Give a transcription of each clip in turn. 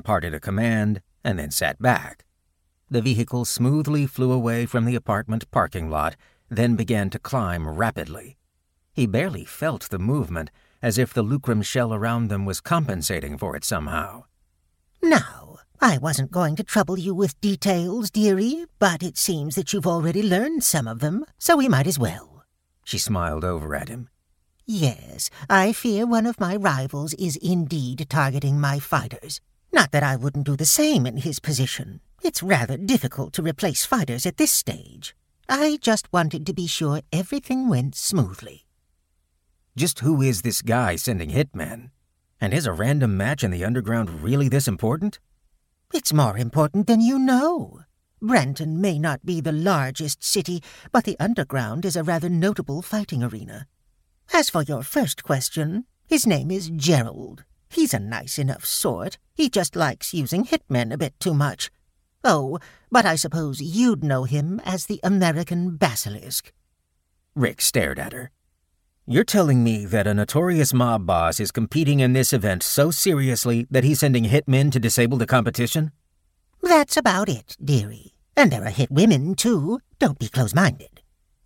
imparted a command, and then sat back. The vehicle smoothly flew away from the apartment parking lot, then began to climb rapidly. He barely felt the movement, as if the lucrum shell around them was compensating for it somehow. Now, I wasn't going to trouble you with details, dearie, but it seems that you've already learned some of them, so we might as well. She smiled over at him. Yes, I fear one of my rivals is indeed targeting my fighters. Not that I wouldn't do the same in his position. It's rather difficult to replace fighters at this stage. I just wanted to be sure everything went smoothly. Just who is this guy sending hitmen? And is a random match in the underground really this important? It's more important than you know. Brenton may not be the largest city, but the underground is a rather notable fighting arena. As for your first question, his name is Gerald. He's a nice enough sort. He just likes using hitmen a bit too much. Oh, but I suppose you'd know him as the American Basilisk. Rick stared at her. You're telling me that a notorious mob boss is competing in this event so seriously that he's sending hitmen to disable the competition? That's about it, dearie. And there are hit women, too. Don't be close-minded.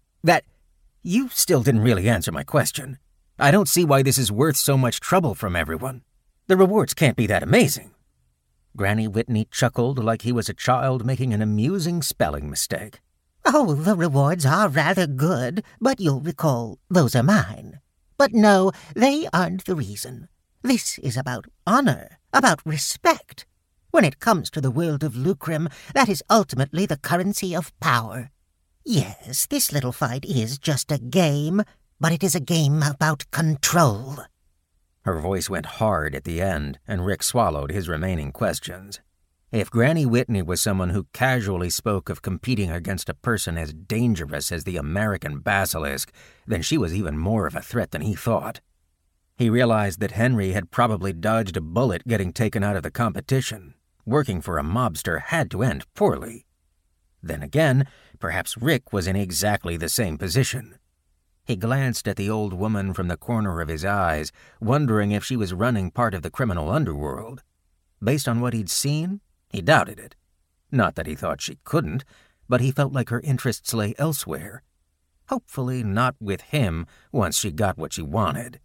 You still didn't really answer my question. I don't see why this is worth so much trouble from everyone. The rewards can't be that amazing. Granny Whitney chuckled like he was a child making an amusing spelling mistake. Oh, the rewards are rather good, but you'll recall those are mine. But no, they aren't the reason. This is about honor, about respect. When it comes to the world of lucrum, that is ultimately the currency of power. Yes, this little fight is just a game, but it is a game about control. Her voice went hard at the end, and Rick swallowed his remaining questions. If Granny Whitney was someone who casually spoke of competing against a person as dangerous as the American Basilisk, then she was even more of a threat than he thought. He realized that Henry had probably dodged a bullet getting taken out of the competition. Working for a mobster had to end poorly. Then again, perhaps Rick was in exactly the same position. He glanced at the old woman from the corner of his eyes, wondering if she was running part of the criminal underworld. Based on what he'd seen, he doubted it. Not that he thought she couldn't, but he felt like her interests lay elsewhere. Hopefully not with him once she got what she wanted.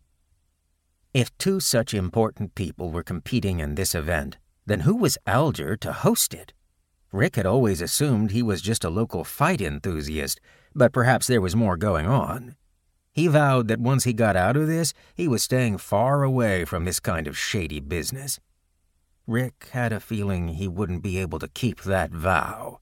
If two such important people were competing in this event, then who was Alger to host it? Rick had always assumed he was just a local fight enthusiast, but perhaps there was more going on. He vowed that once he got out of this, he was staying far away from this kind of shady business. Rick had a feeling he wouldn't be able to keep that vow.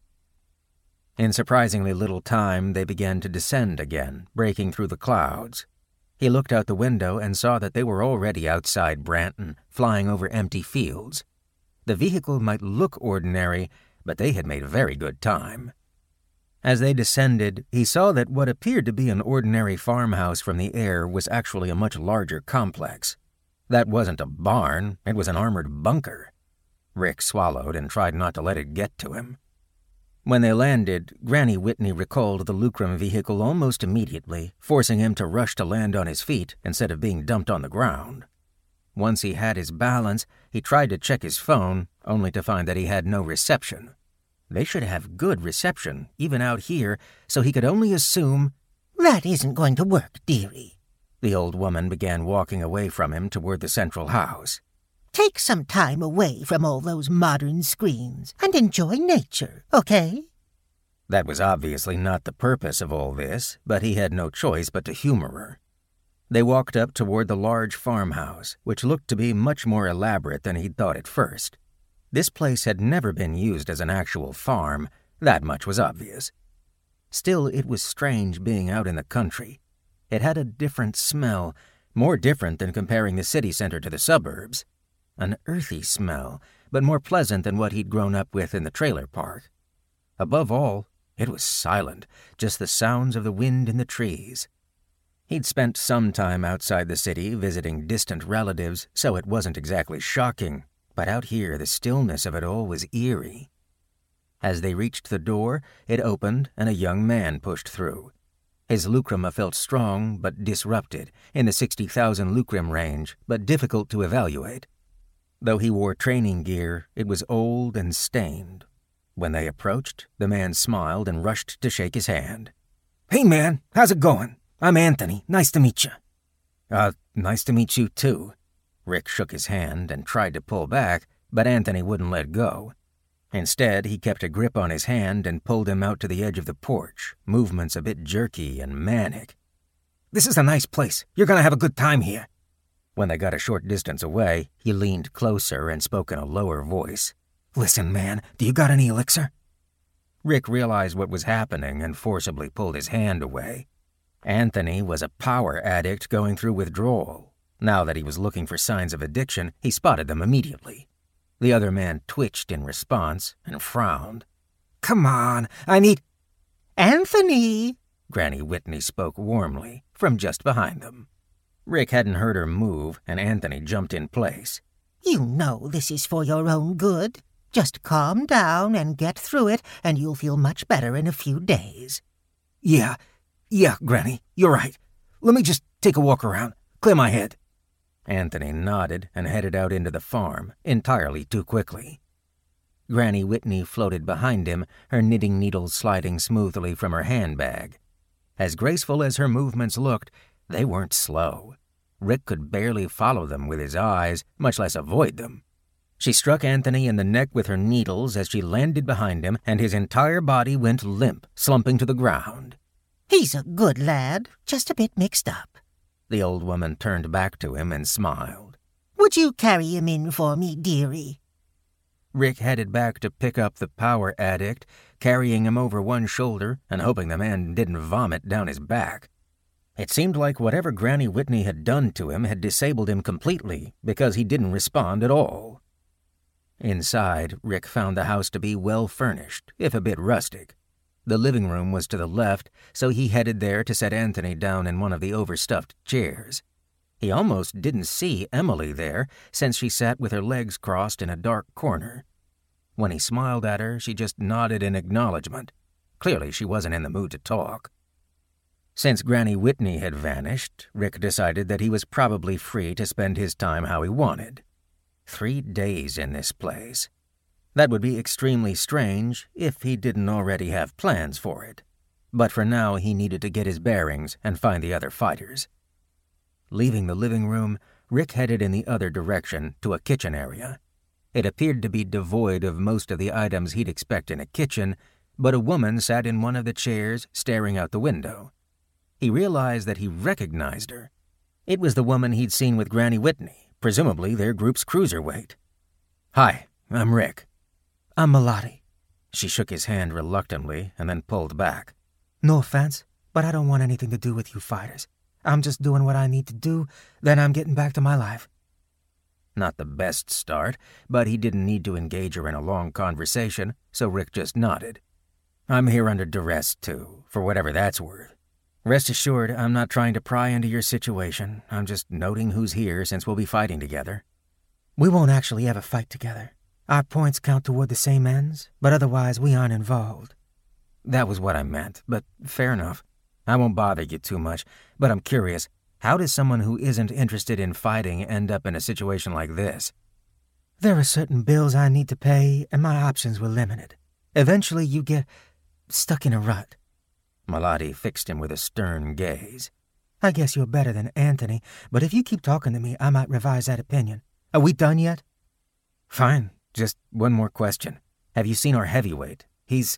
In surprisingly little time, they began to descend again, breaking through the clouds. He looked out the window and saw that they were already outside Branton, flying over empty fields. The vehicle might look ordinary, but they had made very good time. As they descended, he saw that what appeared to be an ordinary farmhouse from the air was actually a much larger complex. That wasn't a barn, it was an armored bunker. Rick swallowed and tried not to let it get to him. When they landed, Granny Whitney recalled the lucrum vehicle almost immediately, forcing him to rush to land on his feet instead of being dumped on the ground. Once he had his balance, he tried to check his phone, only to find that he had no reception. They should have good reception, even out here, so he could only assume... That isn't going to work, dearie. The old woman began walking away from him toward the central house. Take some time away from all those modern screens and enjoy nature, okay? That was obviously not the purpose of all this, but he had no choice but to humor her. They walked up toward the large farmhouse, which looked to be much more elaborate than he'd thought at first. This place had never been used as an actual farm, that much was obvious. Still, it was strange being out in the country. It had a different smell, more different than comparing the city center to the suburbs. An earthy smell, but more pleasant than what he'd grown up with in the trailer park. Above all, it was silent, just the sounds of the wind in the trees. He'd spent some time outside the city visiting distant relatives, so it wasn't exactly shocking, but out here the stillness of it all was eerie. As they reached the door, it opened and a young man pushed through. His lucruma felt strong but disrupted, in the 60,000 lucrum range, but difficult to evaluate. Though he wore training gear, it was old and stained. When they approached, the man smiled and rushed to shake his hand. "Hey, man, how's it going? I'm Anthony. Nice to meet you." Nice to meet you, too." Rick shook his hand and tried to pull back, but Anthony wouldn't let go. Instead, he kept a grip on his hand and pulled him out to the edge of the porch, movements a bit jerky and manic. "This is a nice place. You're gonna have a good time here." When they got a short distance away, he leaned closer and spoke in a lower voice. "Listen, man, do you got any elixir?" Rick realized what was happening and forcibly pulled his hand away. Anthony was a power addict going through withdrawal. Now that he was looking for signs of addiction, he spotted them immediately. The other man twitched in response and frowned. "Come on, I need—" "Anthony!" Granny Whitney spoke warmly from just behind them. Rick hadn't heard her move, and Anthony jumped in place. "You know this is for your own good. Just calm down and get through it, and you'll feel much better in a few days." Yeah, Granny, you're right. Let me just take a walk around, clear my head." Anthony nodded and headed out into the farm, entirely too quickly. Granny Whitney floated behind him, her knitting needles sliding smoothly from her handbag. As graceful as her movements looked, they weren't slow. Rick could barely follow them with his eyes, much less avoid them. She struck Anthony in the neck with her needles as she landed behind him, and his entire body went limp, slumping to the ground. "He's a good lad, just a bit mixed up." The old woman turned back to him and smiled. "Would you carry him in for me, dearie?" Rick headed back to pick up the power addict, carrying him over one shoulder and hoping the man didn't vomit down his back. It seemed like whatever Granny Whitney had done to him had disabled him completely because he didn't respond at all. Inside, Rick found the house to be well furnished, if a bit rustic. The living room was to the left, so he headed there to set Anthony down in one of the overstuffed chairs. He almost didn't see Emily there, since she sat with her legs crossed in a dark corner. When he smiled at her, she just nodded in acknowledgement. Clearly, she wasn't in the mood to talk. Since Granny Whitney had vanished, Rick decided that he was probably free to spend his time how he wanted. 3 days in this place. That would be extremely strange if he didn't already have plans for it. But for now, he needed to get his bearings and find the other fighters. Leaving the living room, Rick headed in the other direction to a kitchen area. It appeared to be devoid of most of the items he'd expect in a kitchen, but a woman sat in one of the chairs staring out the window. He realized that he recognized her. It was the woman he'd seen with Granny Whitney, presumably their group's cruiserweight. "Hi, I'm Rick." "I'm Melody." She shook his hand reluctantly and then pulled back. "No offense, but I don't want anything to do with you fighters. I'm just doing what I need to do, then I'm getting back to my life." Not the best start, but he didn't need to engage her in a long conversation, so Rick just nodded. "I'm here under duress, too, for whatever that's worth. Rest assured, I'm not trying to pry into your situation. I'm just noting who's here since we'll be fighting together." "We won't actually ever fight together. Our points count toward the same ends, but otherwise we aren't involved." "That was what I meant, but fair enough. I won't bother you too much, but I'm curious, how does someone who isn't interested in fighting end up in a situation like this?" "There are certain bills I need to pay, and my options were limited. Eventually you get stuck in a rut." Melody fixed him with a stern gaze. "I guess you're better than Anthony, but if you keep talking to me, I might revise that opinion. Are we done yet?" "Fine. Just one more question. Have you seen our heavyweight? He's...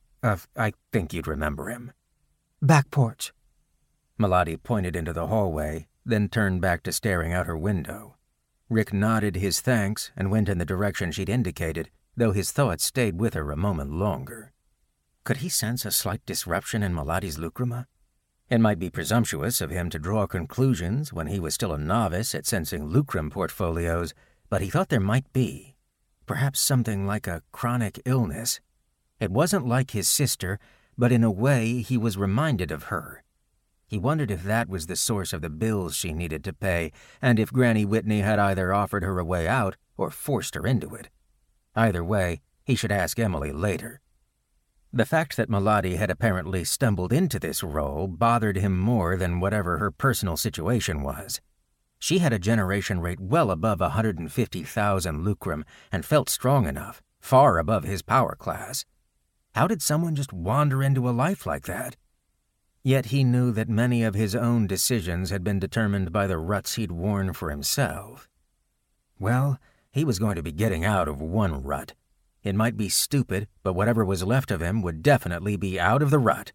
I think you'd remember him." "Back porch." Melody pointed into the hallway, then turned back to staring out her window. Rick nodded his thanks and went in the direction she'd indicated, though his thoughts stayed with her a moment longer. Could he sense a slight disruption in Melody's lucrema? It might be presumptuous of him to draw conclusions when he was still a novice at sensing lucrum portfolios, but he thought there might be. Perhaps something like a chronic illness. It wasn't like his sister, but in a way he was reminded of her. He wondered if that was the source of the bills she needed to pay, and if Granny Whitney had either offered her a way out or forced her into it. Either way, he should ask Emily later. The fact that Melody had apparently stumbled into this role bothered him more than whatever her personal situation was. She had a generation rate well above 150,000 lucrum and felt strong enough, far above his power class. How did someone just wander into a life like that? Yet he knew that many of his own decisions had been determined by the ruts he'd worn for himself. Well, he was going to be getting out of one rut. It might be stupid, but whatever was left of him would definitely be out of the rut.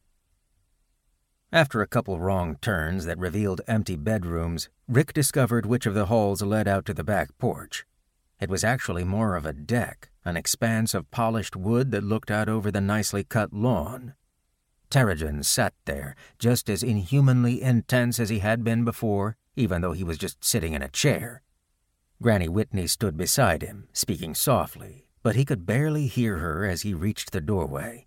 After a couple wrong turns that revealed empty bedrooms, Rick discovered which of the halls led out to the back porch. It was actually more of a deck, an expanse of polished wood that looked out over the nicely cut lawn. Terrigen sat there, just as inhumanly intense as he had been before, even though he was just sitting in a chair. Granny Whitney stood beside him, speaking softly, but he could barely hear her as he reached the doorway.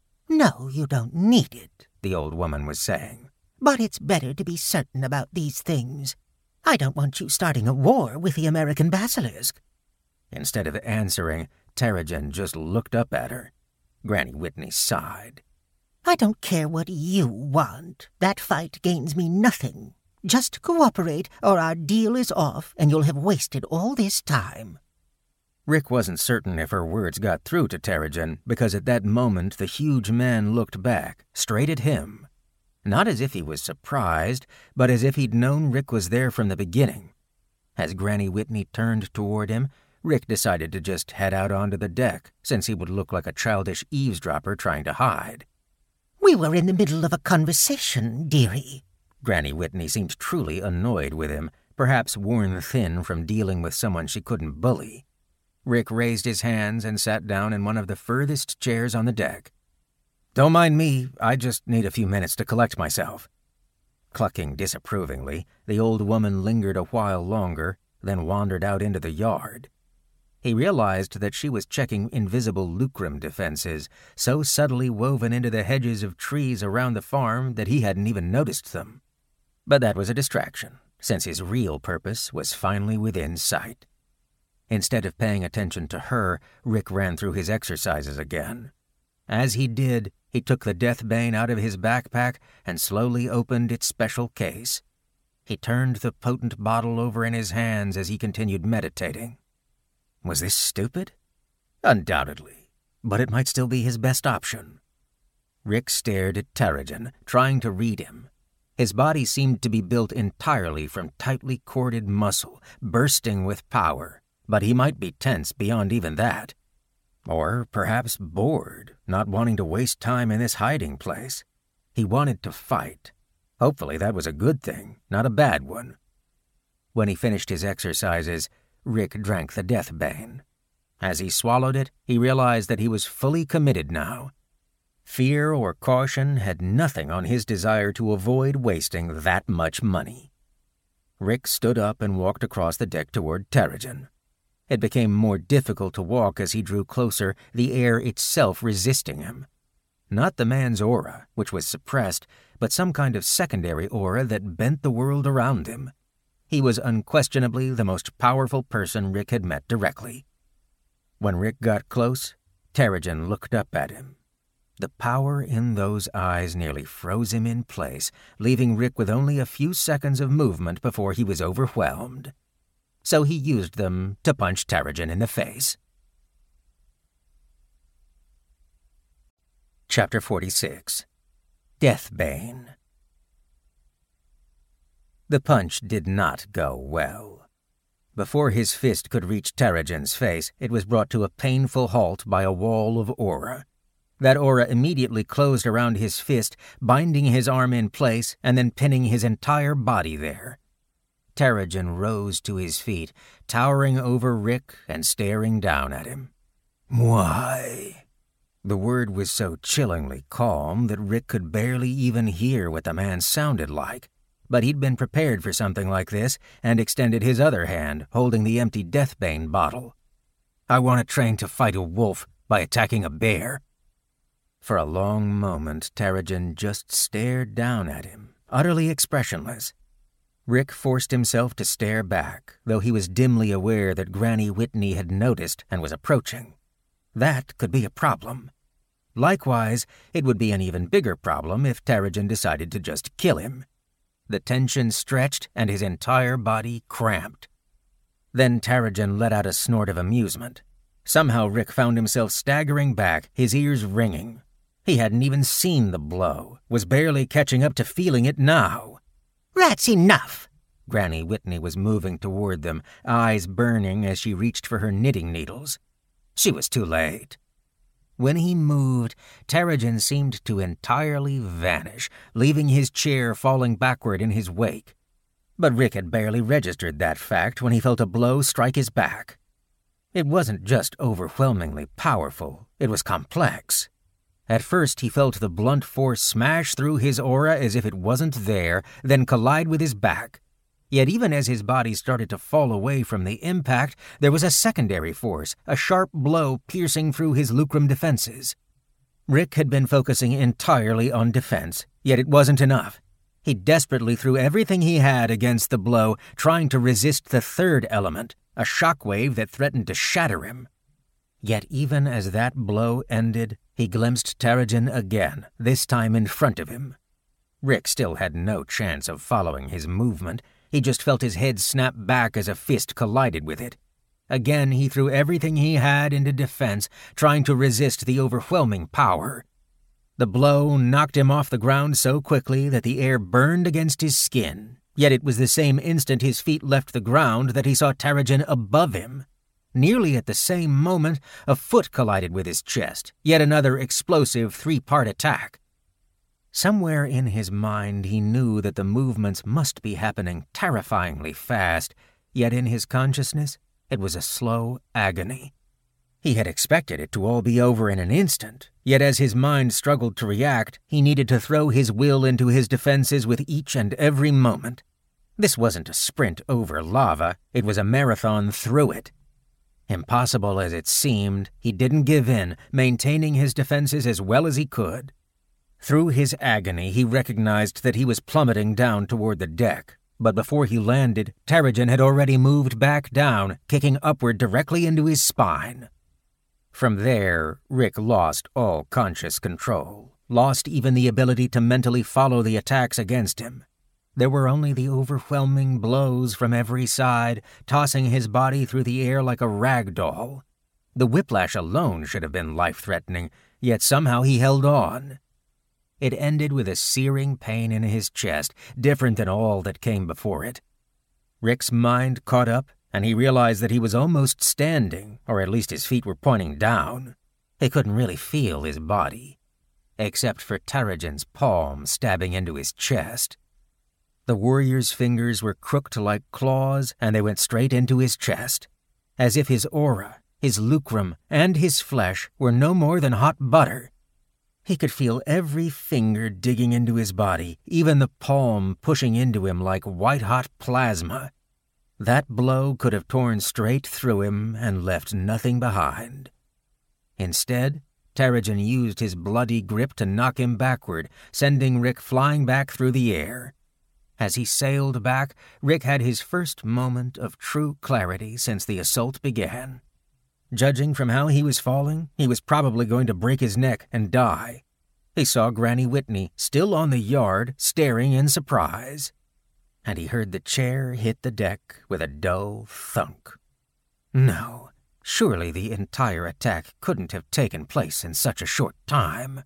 "No, you don't need it," the old woman was saying. "But it's better to be certain about these things. I don't want you starting a war with the American basilisk." Instead of answering, Terrigen just looked up at her. Granny Whitney sighed. "I don't care what you want. That fight gains me nothing. Just cooperate, or our deal is off, and you'll have wasted all this time." Rick wasn't certain if her words got through to Terrigen, because at that moment the huge man looked back, straight at him. Not as if he was surprised, but as if he'd known Rick was there from the beginning. As Granny Whitney turned toward him, Rick decided to just head out onto the deck, since he would look like a childish eavesdropper trying to hide. "We were in the middle of a conversation, dearie." Granny Whitney seemed truly annoyed with him, perhaps worn thin from dealing with someone she couldn't bully. Rick raised his hands and sat down in one of the furthest chairs on the deck. "Don't mind me, I just need a few minutes to collect myself." Clucking disapprovingly, the old woman lingered a while longer, then wandered out into the yard. He realized that she was checking invisible lucrum defenses, so subtly woven into the hedges of trees around the farm that he hadn't even noticed them. But that was a distraction, since his real purpose was finally within sight. Instead of paying attention to her, Rick ran through his exercises again. As he did, he took the Deathbane out of his backpack and slowly opened its special case. He turned the potent bottle over in his hands as he continued meditating. Was this stupid? Undoubtedly, but it might still be his best option. Rick stared at Terrigen, trying to read him. His body seemed to be built entirely from tightly corded muscle, bursting with power, but he might be tense beyond even that. Or perhaps bored, not wanting to waste time in this hiding place. He wanted to fight. Hopefully that was a good thing, not a bad one. When he finished his exercises, Rick drank the Deathbane. As he swallowed it, he realized that he was fully committed now. Fear or caution had nothing on his desire to avoid wasting that much money. Rick stood up and walked across the deck toward Terrigen. It became more difficult to walk as he drew closer, the air itself resisting him. Not the man's aura, which was suppressed, but some kind of secondary aura that bent the world around him. He was unquestionably the most powerful person Rick had met directly. When Rick got close, Terrigen looked up at him. The power in those eyes nearly froze him in place, leaving Rick with only a few seconds of movement before he was overwhelmed. So he used them to punch Terrigen in the face. Chapter 46. Deathbane. The punch did not go well. Before his fist could reach Terrigen's face, it was brought to a painful halt by a wall of aura. That aura immediately closed around his fist, binding his arm in place and then pinning his entire body there. Terrigen rose to his feet, towering over Rick and staring down at him. "Why?" The word was so chillingly calm that Rick could barely even hear what the man sounded like, but he'd been prepared for something like this and extended his other hand, holding the empty Deathbane bottle. "I want to train to fight a wolf by attacking a bear." For a long moment, Terrigen just stared down at him, utterly expressionless. Rick forced himself to stare back, though he was dimly aware that Granny Whitney had noticed and was approaching. That could be a problem. Likewise, it would be an even bigger problem if Terrigen decided to just kill him. The tension stretched and his entire body cramped. Then Tarajan let out a snort of amusement. Somehow Rick found himself staggering back, his ears ringing. He hadn't even seen the blow, was barely catching up to feeling it now. "That's enough!" Granny Whitney was moving toward them, eyes burning as she reached for her knitting needles. She was too late. When he moved, Tarajan seemed to entirely vanish, leaving his chair falling backward in his wake. But Rick had barely registered that fact when he felt a blow strike his back. It wasn't just overwhelmingly powerful, it was complex. At first he felt the blunt force smash through his aura as if it wasn't there, then collide with his back. Yet even as his body started to fall away from the impact, there was a secondary force, a sharp blow piercing through his lucrum defenses. Rick had been focusing entirely on defense, yet it wasn't enough. He desperately threw everything he had against the blow, trying to resist the third element, a shockwave that threatened to shatter him. Yet even as that blow ended, he glimpsed Tarajan again, this time in front of him. Rick still had no chance of following his movement. He just felt his head snap back as a fist collided with it. Again, he threw everything he had into defense, trying to resist the overwhelming power. The blow knocked him off the ground so quickly that the air burned against his skin. Yet it was the same instant his feet left the ground that he saw Tarajan above him. Nearly at the same moment, a foot collided with his chest, yet another explosive three-part attack. Somewhere in his mind he knew that the movements must be happening terrifyingly fast, yet in his consciousness it was a slow agony. He had expected it to all be over in an instant, yet as his mind struggled to react, he needed to throw his will into his defenses with each and every moment. This wasn't a sprint over lava, it was a marathon through it. Impossible as it seemed, he didn't give in, maintaining his defenses as well as he could. Through his agony, he recognized that he was plummeting down toward the deck, but before he landed, Tarajan had already moved back down, kicking upward directly into his spine. From there, Rick lost all conscious control, lost even the ability to mentally follow the attacks against him. There were only the overwhelming blows from every side, tossing his body through the air like a rag doll. The whiplash alone should have been life-threatening, yet somehow he held on. It ended with a searing pain in his chest, different than all that came before it. Rick's mind caught up, and he realized that he was almost standing, or at least his feet were pointing down. He couldn't really feel his body, except for Tarajan's palm stabbing into his chest. The warrior's fingers were crooked like claws, and they went straight into his chest, as if his aura, his lucrum, and his flesh were no more than hot butter. He could feel every finger digging into his body, even the palm pushing into him like white-hot plasma. That blow could have torn straight through him and left nothing behind. Instead, Tarajan used his bloody grip to knock him backward, sending Rick flying back through the air. As he sailed back, Rick had his first moment of true clarity since the assault began. Judging from how he was falling, he was probably going to break his neck and die. He saw Granny Whitney still on the yard, staring in surprise. And he heard the chair hit the deck with a dull thunk. No, surely the entire attack couldn't have taken place in such a short time.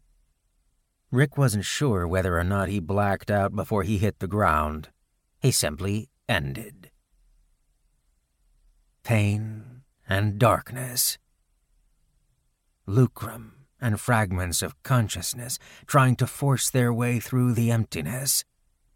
Rick wasn't sure whether or not he blacked out before he hit the ground. He simply ended. Pain and darkness. Lucrum and fragments of consciousness trying to force their way through the emptiness.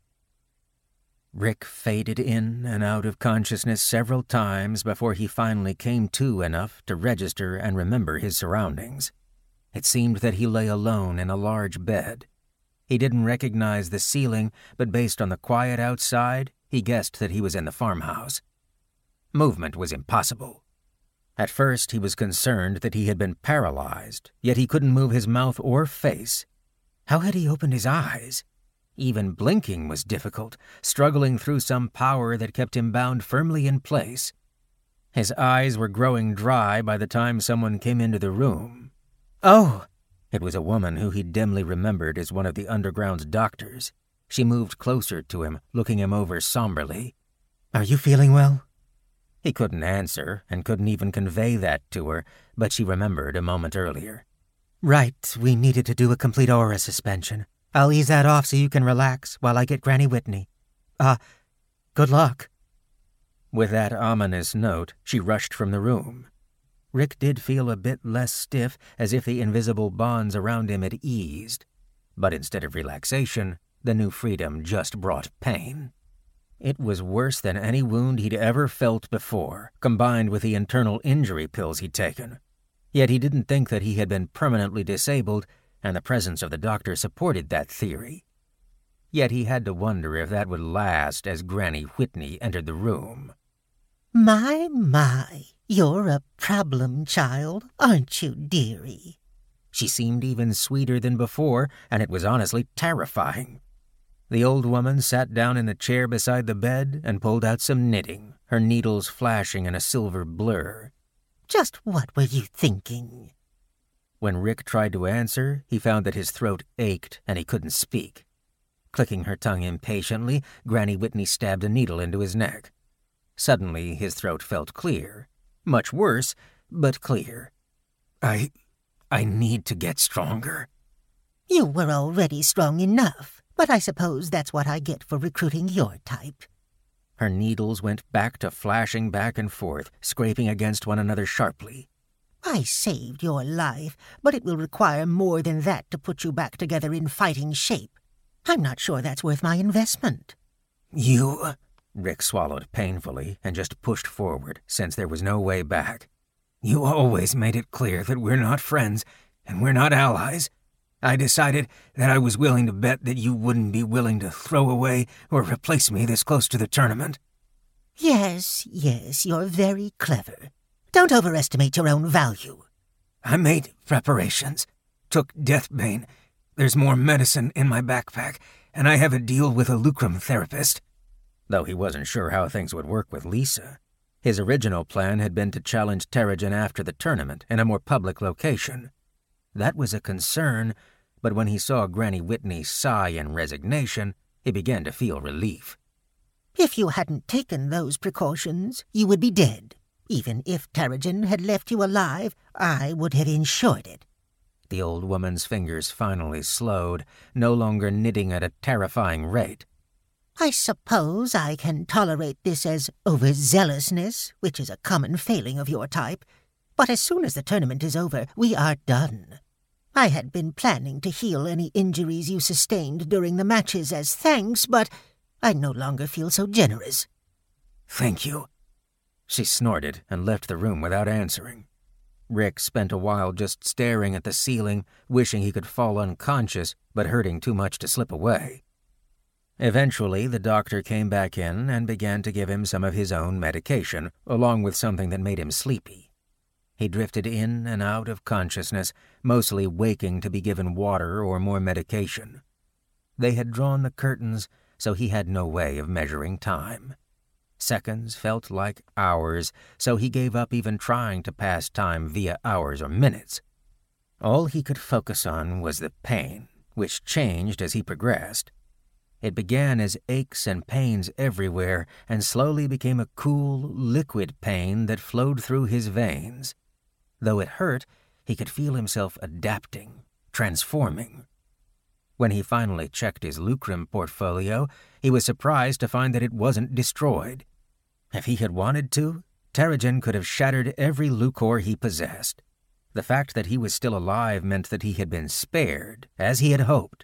Rick faded in and out of consciousness several times before he finally came to enough to register and remember his surroundings. It seemed that he lay alone in a large bed. He didn't recognize the ceiling, but based on the quiet outside, he guessed that he was in the farmhouse. Movement was impossible. At first, he was concerned that he had been paralyzed, yet he couldn't move his mouth or face. How had he opened his eyes? Even blinking was difficult, struggling through some power that kept him bound firmly in place. His eyes were growing dry by the time someone came into the room. Oh! It was a woman who he dimly remembered as one of the underground's doctors. She moved closer to him, looking him over somberly. Are you feeling well? He couldn't answer and couldn't even convey that to her, but she remembered a moment earlier. Right, we needed to do a complete aura suspension. I'll ease that off so you can relax while I get Granny Whitney. Good luck. With that ominous note, she rushed from the room. Rick did feel a bit less stiff, as if the invisible bonds around him had eased. But instead of relaxation, the new freedom just brought pain. It was worse than any wound he'd ever felt before, combined with the internal injury pills he'd taken. Yet he didn't think that he had been permanently disabled, and the presence of the doctor supported that theory. Yet he had to wonder if that would last as Granny Whitney entered the room. My, you're a problem child, aren't you, dearie? She seemed even sweeter than before, and it was honestly terrifying. The old woman sat down in the chair beside the bed and pulled out some knitting, her needles flashing in a silver blur. Just what were you thinking? When Rick tried to answer, he found that his throat ached and he couldn't speak. Clicking her tongue impatiently, Granny Whitney stabbed a needle into his neck. Suddenly, his throat felt clear. Much worse, but clear. I need to get stronger. You were already strong enough, but I suppose that's what I get for recruiting your type. Her needles went back to flashing back and forth, scraping against one another sharply. I saved your life, but it will require more than that to put you back together in fighting shape. I'm not sure that's worth my investment. You... Rick swallowed painfully and just pushed forward, since there was no way back. You always made it clear that we're not friends and we're not allies. I decided that I was willing to bet that you wouldn't be willing to throw away or replace me this close to the tournament. Yes, you're very clever. Don't overestimate your own value. I made preparations. Took Deathbane. There's more medicine in my backpack, and I have a deal with a Lucrum therapist. Though he wasn't sure how things would work with Lisa. His original plan had been to challenge Terrigen after the tournament in a more public location. That was a concern, but when he saw Granny Whitney sigh in resignation, he began to feel relief. If you hadn't taken those precautions, you would be dead. Even if Terrigen had left you alive, I would have ensured it. The old woman's fingers finally slowed, no longer knitting at a terrifying rate. I suppose I can tolerate this as overzealousness, which is a common failing of your type, but as soon as the tournament is over, we are done. I had been planning to heal any injuries you sustained during the matches as thanks, but I no longer feel so generous. Thank you. She snorted and left the room without answering. Rick spent a while just staring at the ceiling, wishing he could fall unconscious, but hurting too much to slip away. Eventually, the doctor came back in and began to give him some of his own medication, along with something that made him sleepy. He drifted in and out of consciousness, mostly waking to be given water or more medication. They had drawn the curtains, so he had no way of measuring time. Seconds felt like hours, so he gave up even trying to pass time via hours or minutes. All he could focus on was the pain, which changed as he progressed. It began as aches and pains everywhere and slowly became a cool, liquid pain that flowed through his veins. Though it hurt, he could feel himself adapting, transforming. When he finally checked his Lucrum portfolio, he was surprised to find that it wasn't destroyed. If he had wanted to, Terrigen could have shattered every Lucor he possessed. The fact that he was still alive meant that he had been spared, as he had hoped.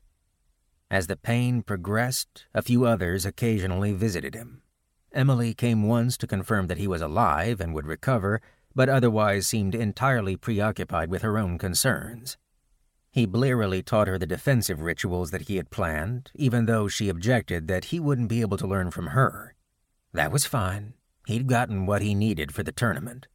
As the pain progressed, a few others occasionally visited him. Emily came once to confirm that he was alive and would recover, but otherwise seemed entirely preoccupied with her own concerns. He blearily taught her the defensive rituals that he had planned, even though she objected that he wouldn't be able to learn from her. That was fine. He'd gotten what he needed for the tournament.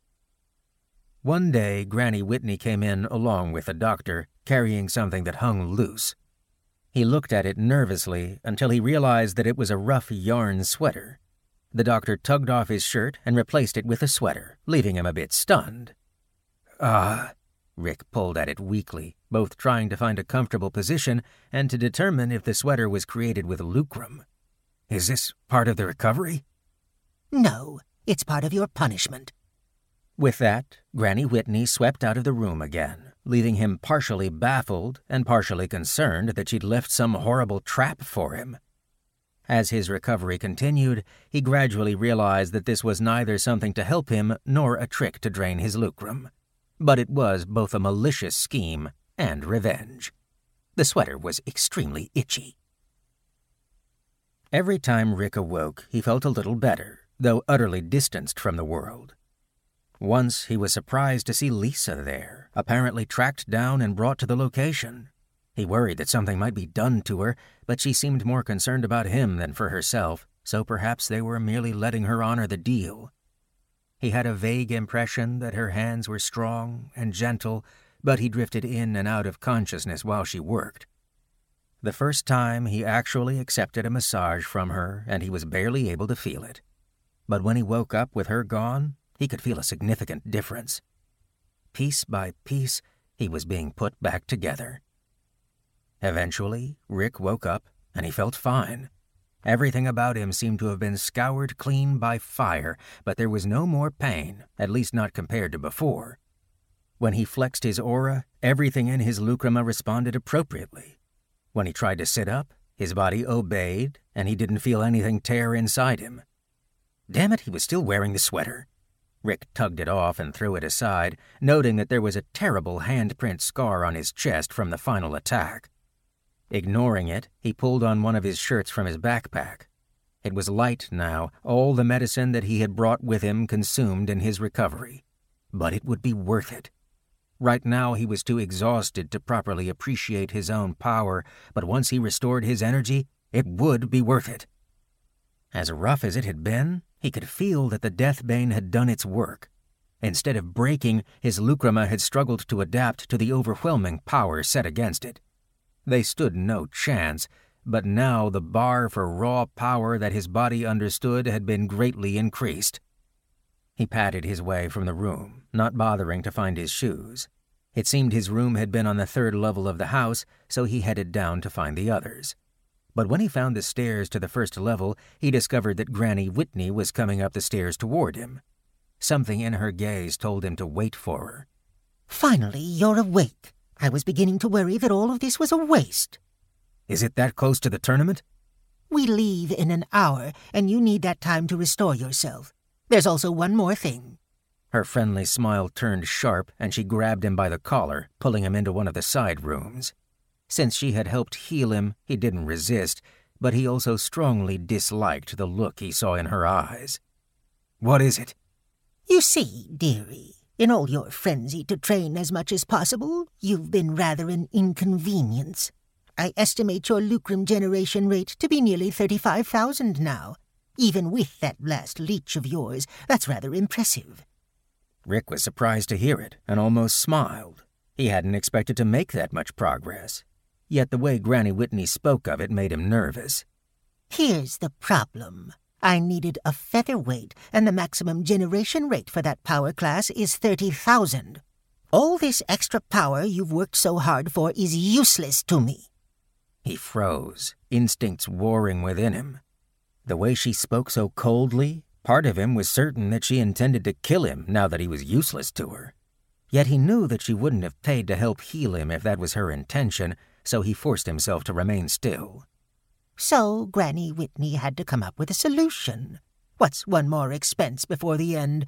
One day, Granny Whitney came in along with the doctor, carrying something that hung loose. He looked at it nervously until he realized that it was a rough yarn sweater. The doctor tugged off his shirt and replaced it with a sweater, leaving him a bit stunned. Rick pulled at it weakly, both trying to find a comfortable position and to determine if the sweater was created with lucrum. Is this part of the recovery? No, it's part of your punishment. With that, Granny Whitney swept out of the room again, leaving him partially baffled and partially concerned that she'd left some horrible trap for him. As his recovery continued, he gradually realized that this was neither something to help him nor a trick to drain his lucrum. But it was both a malicious scheme and revenge. The sweater was extremely itchy. Every time Rick awoke, he felt a little better, though utterly distanced from the world. Once he was surprised to see Lisa there, apparently tracked down and brought to the location. He worried that something might be done to her, but she seemed more concerned about him than for herself, so perhaps they were merely letting her honor the deal. He had a vague impression that her hands were strong and gentle, but he drifted in and out of consciousness while she worked. The first time he actually accepted a massage from her, and he was barely able to feel it. But when he woke up with her gone, he could feel a significant difference. Piece by piece, he was being put back together. Eventually, Rick woke up, and he felt fine. Everything about him seemed to have been scoured clean by fire, but there was no more pain, at least not compared to before. When he flexed his aura, everything in his lucruma responded appropriately. When he tried to sit up, his body obeyed, and he didn't feel anything tear inside him. Damn it, he was still wearing the sweater. Rick tugged it off and threw it aside, noting that there was a terrible handprint scar on his chest from the final attack. Ignoring it, he pulled on one of his shirts from his backpack. It was light now, all the medicine that he had brought with him consumed in his recovery. But it would be worth it. Right now he was too exhausted to properly appreciate his own power, but once he restored his energy, it would be worth it. As rough as it had been, he could feel that the Deathbane had done its work. Instead of breaking, his lucruma had struggled to adapt to the overwhelming power set against it. They stood no chance, but now the bar for raw power that his body understood had been greatly increased. He patted his way from the room, not bothering to find his shoes. It seemed his room had been on the third level of the house, so he headed down to find the others. But when he found the stairs to the first level, he discovered that Granny Whitney was coming up the stairs toward him. Something in her gaze told him to wait for her. Finally, you're awake. I was beginning to worry that all of this was a waste. Is it that close to the tournament? We leave in an hour, and you need that time to restore yourself. There's also one more thing. Her friendly smile turned sharp, and she grabbed him by the collar, pulling him into one of the side rooms. Since she had helped heal him, he didn't resist, but he also strongly disliked the look he saw in her eyes. What is it? You see, dearie, in all your frenzy to train as much as possible, you've been rather an inconvenience. I estimate your lucrum generation rate to be nearly 35,000 now. Even with that last leech of yours, that's rather impressive. Rick was surprised to hear it and almost smiled. He hadn't expected to make that much progress. Yet the way Granny Whitney spoke of it made him nervous. Here's the problem. I needed a featherweight, and the maximum generation rate for that power class is 30,000. All this extra power you've worked so hard for is useless to me. He froze, instincts warring within him. The way she spoke so coldly, part of him was certain that she intended to kill him now that he was useless to her. Yet he knew that she wouldn't have paid to help heal him if that was her intention, so he forced himself to remain still. So Granny Whitney had to come up with a solution. What's one more expense before the end,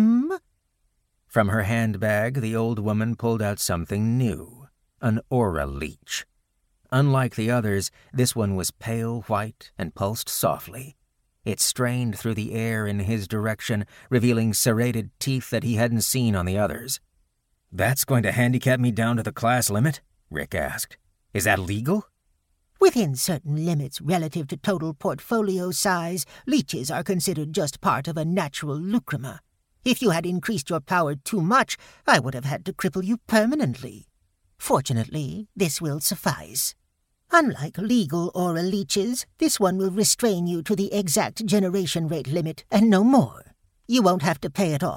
From her handbag, the old woman pulled out something new, an aura leech. Unlike the others, this one was pale white and pulsed softly. It strained through the air in his direction, revealing serrated teeth that he hadn't seen on the others. "That's going to handicap me down to the class limit?" Rick asked. "Is that legal?" Within certain limits relative to total portfolio size, leeches are considered just part of a natural lucruma. If you had increased your power too much, I would have had to cripple you permanently. Fortunately, this will suffice. Unlike legal aura leeches, this one will restrain you to the exact generation rate limit and no more. You won't have to pay it off,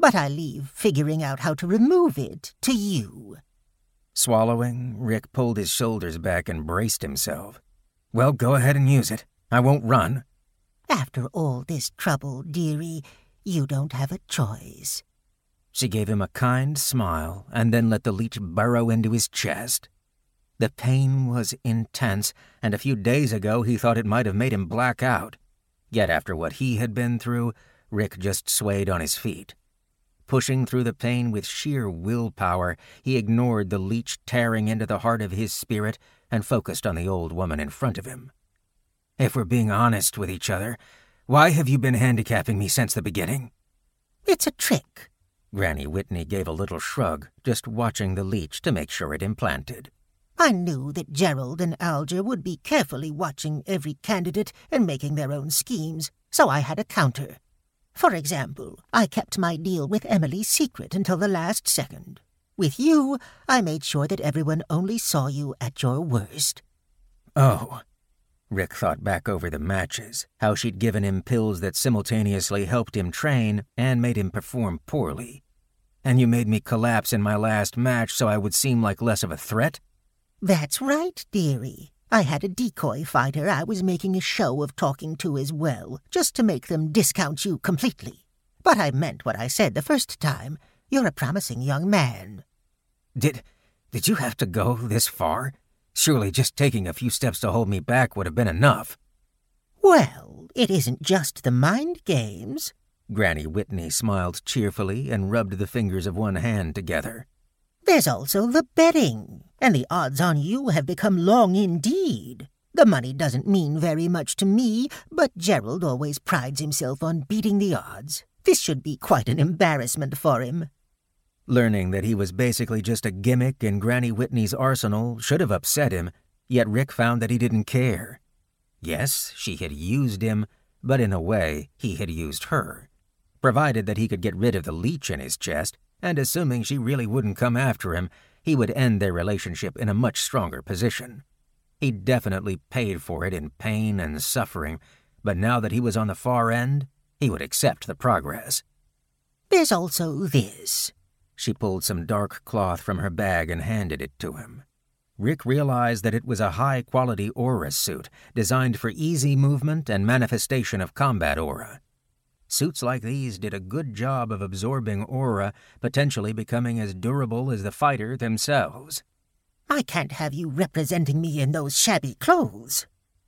but I leave figuring out how to remove it to you." Swallowing, Rick pulled his shoulders back and braced himself. "Well, go ahead and use it. I won't run." "After all this trouble, dearie, you don't have a choice." She gave him a kind smile and then let the leech burrow into his chest. The pain was intense, and a few days ago he thought it might have made him black out. Yet after what he had been through, Rick just swayed on his feet. Pushing through the pain with sheer willpower, he ignored the leech tearing into the heart of his spirit and focused on the old woman in front of him. "If we're being honest with each other, why have you been handicapping me since the beginning?" "It's a trick." Granny Whitney gave a little shrug, just watching the leech to make sure it implanted. "I knew that Gerald and Alger would be carefully watching every candidate and making their own schemes, so I had a counter. For example, I kept my deal with Emily secret until the last second. With you, I made sure that everyone only saw you at your worst." "Oh." Rick thought back over the matches, how she'd given him pills that simultaneously helped him train and made him perform poorly. "And you made me collapse in my last match so I would seem like less of a threat?" "That's right, dearie. I had a decoy fighter I was making a show of talking to as well, just to make them discount you completely. But I meant what I said the first time. You're a promising young man." Did you have to go this far? Surely just taking a few steps to hold me back would have been enough." "Well, it isn't just the mind games." Granny Whitney smiled cheerfully and rubbed the fingers of one hand together. "There's also the betting, and the odds on you have become long indeed. The money doesn't mean very much to me, but Gerald always prides himself on beating the odds. This should be quite an embarrassment for him." Learning that he was basically just a gimmick in Granny Whitney's arsenal should have upset him, yet Rick found that he didn't care. Yes, she had used him, but in a way, he had used her. Provided that he could get rid of the leech in his chest, and assuming she really wouldn't come after him, he would end their relationship in a much stronger position. He definitely paid for it in pain and suffering, but now that he was on the far end, he would accept the progress. "There's also this." She pulled some dark cloth from her bag and handed it to him. Rick realized that it was a high-quality aura suit designed for easy movement and manifestation of combat aura. Suits like these did a good job of absorbing aura, potentially becoming as durable as the fighter themselves. "I can't have you representing me in those shabby clothes."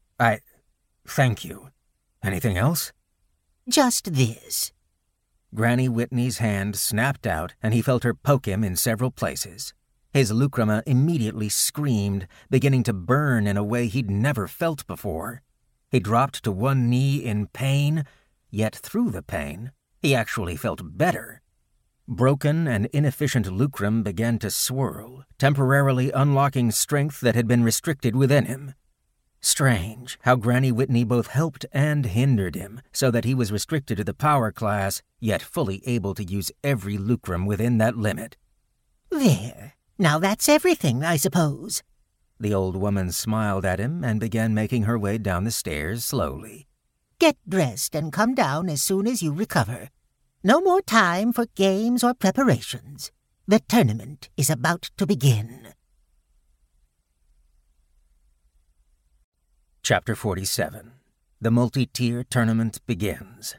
Thank you. Anything else?" "Just this." Granny Whitney's hand snapped out, and he felt her poke him in several places. His lucrema immediately screamed, beginning to burn in a way he'd never felt before. He dropped to one knee in pain, yet through the pain, he actually felt better. Broken and inefficient lucrum began to swirl, temporarily unlocking strength that had been restricted within him. Strange how Granny Whitney both helped and hindered him, so that he was restricted to the power class, yet fully able to use every lucrum within that limit. "There. Now that's everything, I suppose." The old woman smiled at him and began making her way down the stairs slowly. "Get dressed and come down as soon as you recover. No more time for games or preparations. The tournament is about to begin." Chapter 47. The Multi-Tier Tournament Begins.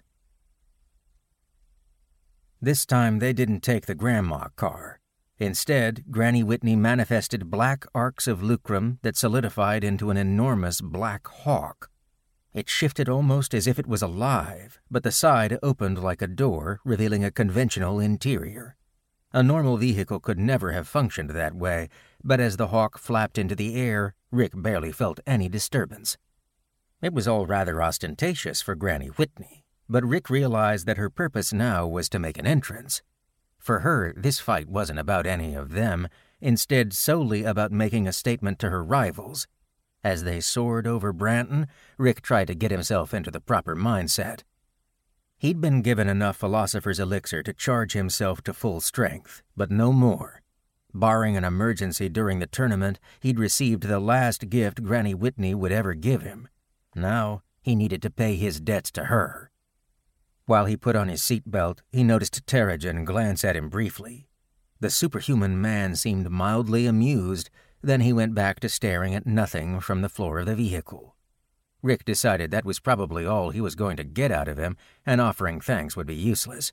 This time they didn't take the grandma car. Instead, Granny Whitney manifested black arcs of lucrum that solidified into an enormous black hawk. It shifted almost as if it was alive, but the side opened like a door, revealing a conventional interior. A normal vehicle could never have functioned that way, but as the hawk flapped into the air, Rick barely felt any disturbance. It was all rather ostentatious for Granny Whitney, but Rick realized that her purpose now was to make an entrance. For her, this fight wasn't about any of them, instead solely about making a statement to her rivals. As they soared over Branton, Rick tried to get himself into the proper mindset. He'd been given enough Philosopher's Elixir to charge himself to full strength, but no more. Barring an emergency during the tournament, he'd received the last gift Granny Whitney would ever give him. Now, he needed to pay his debts to her. While he put on his seatbelt, he noticed Terrigen glance at him briefly. The superhuman man seemed mildly amused, then he went back to staring at nothing from the floor of the vehicle. Rick decided that was probably all he was going to get out of him, and offering thanks would be useless.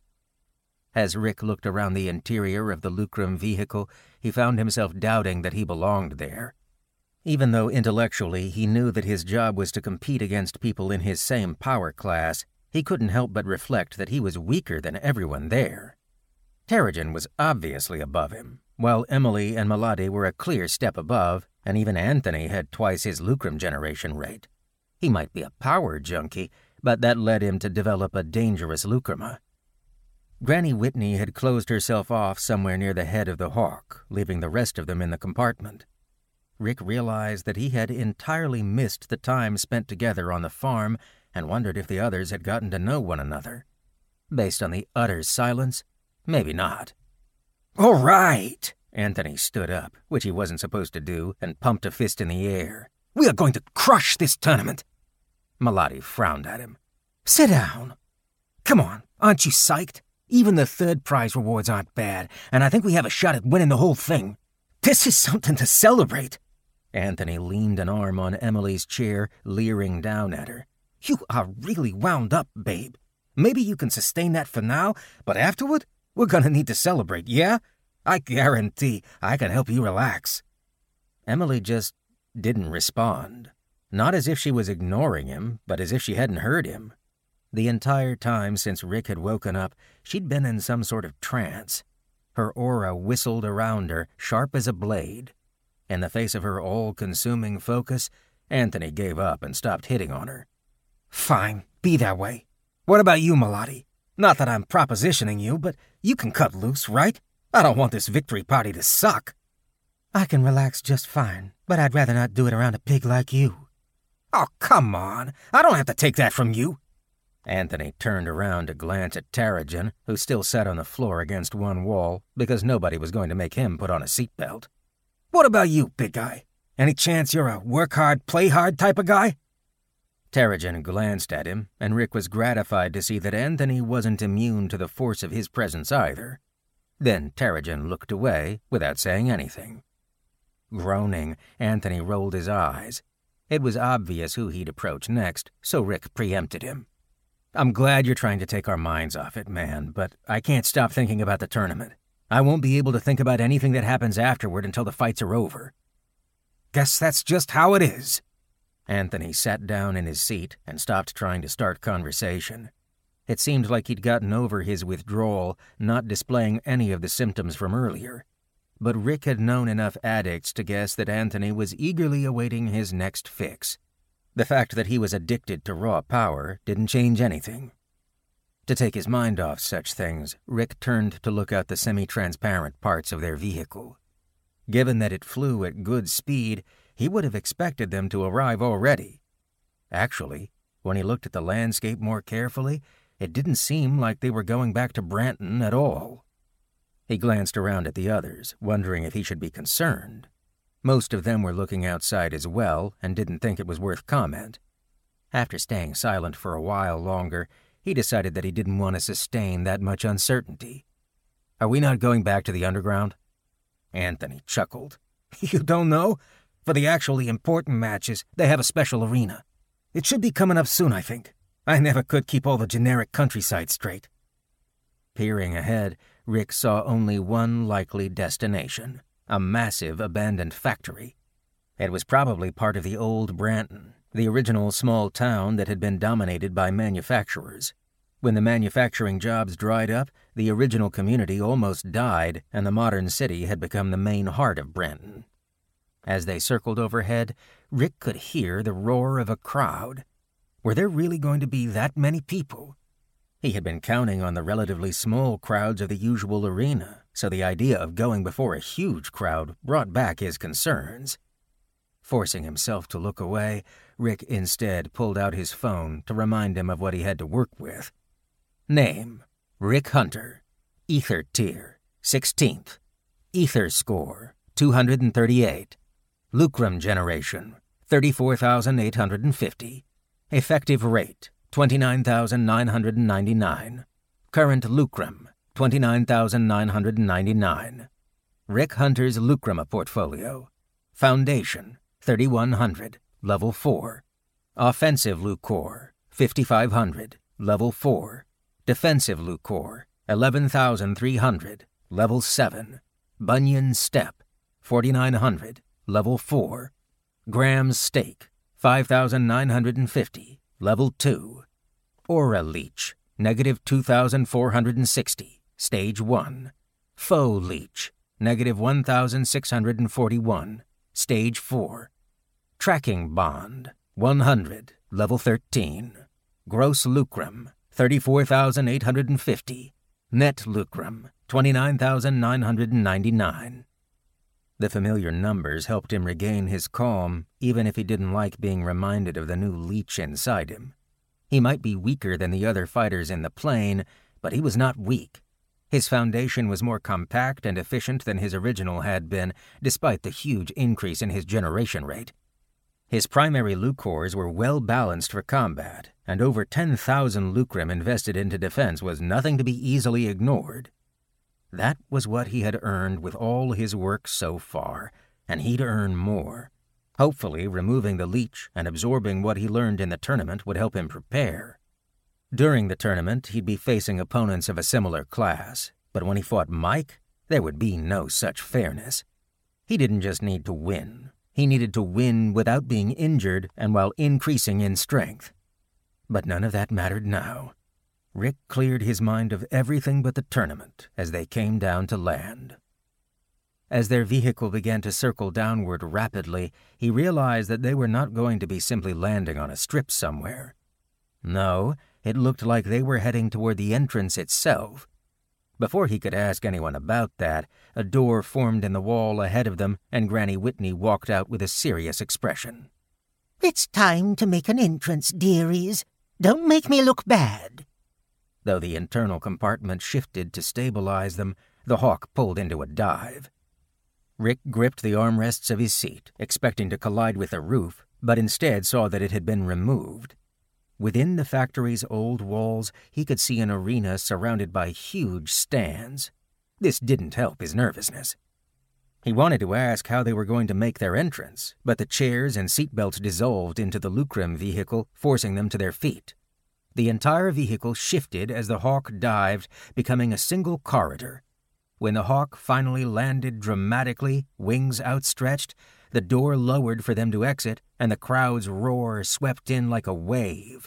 As Rick looked around the interior of the Lucrum vehicle, he found himself doubting that he belonged there. Even though intellectually he knew that his job was to compete against people in his same power class, he couldn't help but reflect that he was weaker than everyone there. Terrigen was obviously above him, while Emily and Melody were a clear step above, and even Anthony had twice his Lucrum generation rate. He might be a power junkie, but that led him to develop a dangerous Lucrema. Granny Whitney had closed herself off somewhere near the head of the Hawk, leaving the rest of them in the compartment. Rick realized that he had entirely missed the time spent together on the farm and wondered if the others had gotten to know one another. Based on the utter silence, maybe not. "All right!" Anthony stood up, which he wasn't supposed to do, and pumped a fist in the air. "We are going to crush this tournament!" Melody frowned at him. "Sit down. Come on, aren't you psyched? Even the third prize rewards aren't bad, and I think we have a shot at winning the whole thing. This is something to celebrate." Anthony leaned an arm on Emily's chair, leering down at her. "You are really wound up, babe. Maybe you can sustain that for now, but afterward, we're gonna need to celebrate, yeah? I guarantee I can help you relax." Emily just didn't respond. Not as if she was ignoring him, but as if she hadn't heard him. The entire time since Rick had woken up, she'd been in some sort of trance. Her aura whistled around her, sharp as a blade. In the face of her all-consuming focus, Anthony gave up and stopped hitting on her. "Fine, be that way. What about you, Melody? Not that I'm propositioning you, but you can cut loose, right? I don't want this victory party to suck." "I can relax just fine, but I'd rather not do it around a pig like you." "Oh, come on. I don't have to take that from you." Anthony turned around to glance at Terrigen, who still sat on the floor against one wall because nobody was going to make him put on a seatbelt. "What about you, big guy? Any chance you're a work hard, play hard type of guy?" Terrigen glanced at him, and Rick was gratified to see that Anthony wasn't immune to the force of his presence either. Then Terrigen looked away without saying anything. Groaning, Anthony rolled his eyes. It was obvious who he'd approach next, so Rick preempted him. "I'm glad you're trying to take our minds off it, man, but I can't stop thinking about the tournament. I won't be able to think about anything that happens afterward until the fights are over." "Guess that's just how it is." Anthony sat down in his seat and stopped trying to start conversation. It seemed like he'd gotten over his withdrawal, not displaying any of the symptoms from earlier. But Rick had known enough addicts to guess that Anthony was eagerly awaiting his next fix. The fact that he was addicted to raw power didn't change anything. To take his mind off such things, Rick turned to look out the semi-transparent parts of their vehicle. Given that it flew at good speed, he would have expected them to arrive already. Actually, when he looked at the landscape more carefully, it didn't seem like they were going back to Branton at all. He glanced around at the others, wondering if he should be concerned. Most of them were looking outside as well and didn't think it was worth comment. After staying silent for a while longer, he decided that he didn't want to sustain that much uncertainty. "Are we not going back to the underground?" Anthony chuckled. "You don't know? For the actually important matches, they have a special arena. It should be coming up soon, I think. I never could keep all the generic countryside straight." Peering ahead, Rick saw only one likely destination. A massive abandoned factory. It was probably part of the old Branton, the original small town that had been dominated by manufacturers. When the manufacturing jobs dried up, the original community almost died, and the modern city had become the main heart of Branton. As they circled overhead, Rick could hear the roar of a crowd. Were there really going to be that many people? He had been counting on the relatively small crowds of the usual arena, so the idea of going before a huge crowd brought back his concerns. Forcing himself to look away, Rick instead pulled out his phone to remind him of what he had to work with. Name: Rick Hunter. Ether tier: 16th. Ether score: 238. Lucrum generation: 34,850. Effective rate: $29,999. Current lucrum, $29,999. Rick Hunter's Lucrama portfolio. Foundation, 3,100, level 4. Offensive Lucor, 5,500, level 4. Defensive Lucor, 11,300, level 7. Bunyan Step, 4,900, level 4. Graham's Stake, 5,950, level 2. Aura Leech, negative 2,460, stage 1. Faux Leech, negative 1,641, stage 4. Tracking Bond, 100, level 13. Gross Lucrum, 34,850. Net Lucrum, 29,999. The familiar numbers helped him regain his calm, even if he didn't like being reminded of the new leech inside him. He might be weaker than the other fighters in the plane, but he was not weak. His foundation was more compact and efficient than his original had been, despite the huge increase in his generation rate. His primary Lucors were well balanced for combat, and over 10,000 Lucrum invested into defense was nothing to be easily ignored. That was what he had earned with all his work so far, and he'd earn more. Hopefully, removing the leech and absorbing what he learned in the tournament would help him prepare. During the tournament, he'd be facing opponents of a similar class, but when he fought Mike, there would be no such fairness. He didn't just need to win. He needed to win without being injured and while increasing in strength. But none of that mattered now. Rick cleared his mind of everything but the tournament as they came down to land. As their vehicle began to circle downward rapidly, he realized that they were not going to be simply landing on a strip somewhere. No, it looked like they were heading toward the entrance itself. Before he could ask anyone about that, a door formed in the wall ahead of them, and Granny Whitney walked out with a serious expression. "It's time to make an entrance, dearies. Don't make me look bad." Though the internal compartment shifted to stabilize them, the Hawk pulled into a dive. Rick gripped the armrests of his seat, expecting to collide with the roof, but instead saw that it had been removed. Within the factory's old walls, he could see an arena surrounded by huge stands. This didn't help his nervousness. He wanted to ask how they were going to make their entrance, but the chairs and seatbelts dissolved into the Lucrum vehicle, forcing them to their feet. The entire vehicle shifted as the Hawk dived, becoming a single corridor. When the Hawk finally landed dramatically, wings outstretched, the door lowered for them to exit, and the crowd's roar swept in like a wave.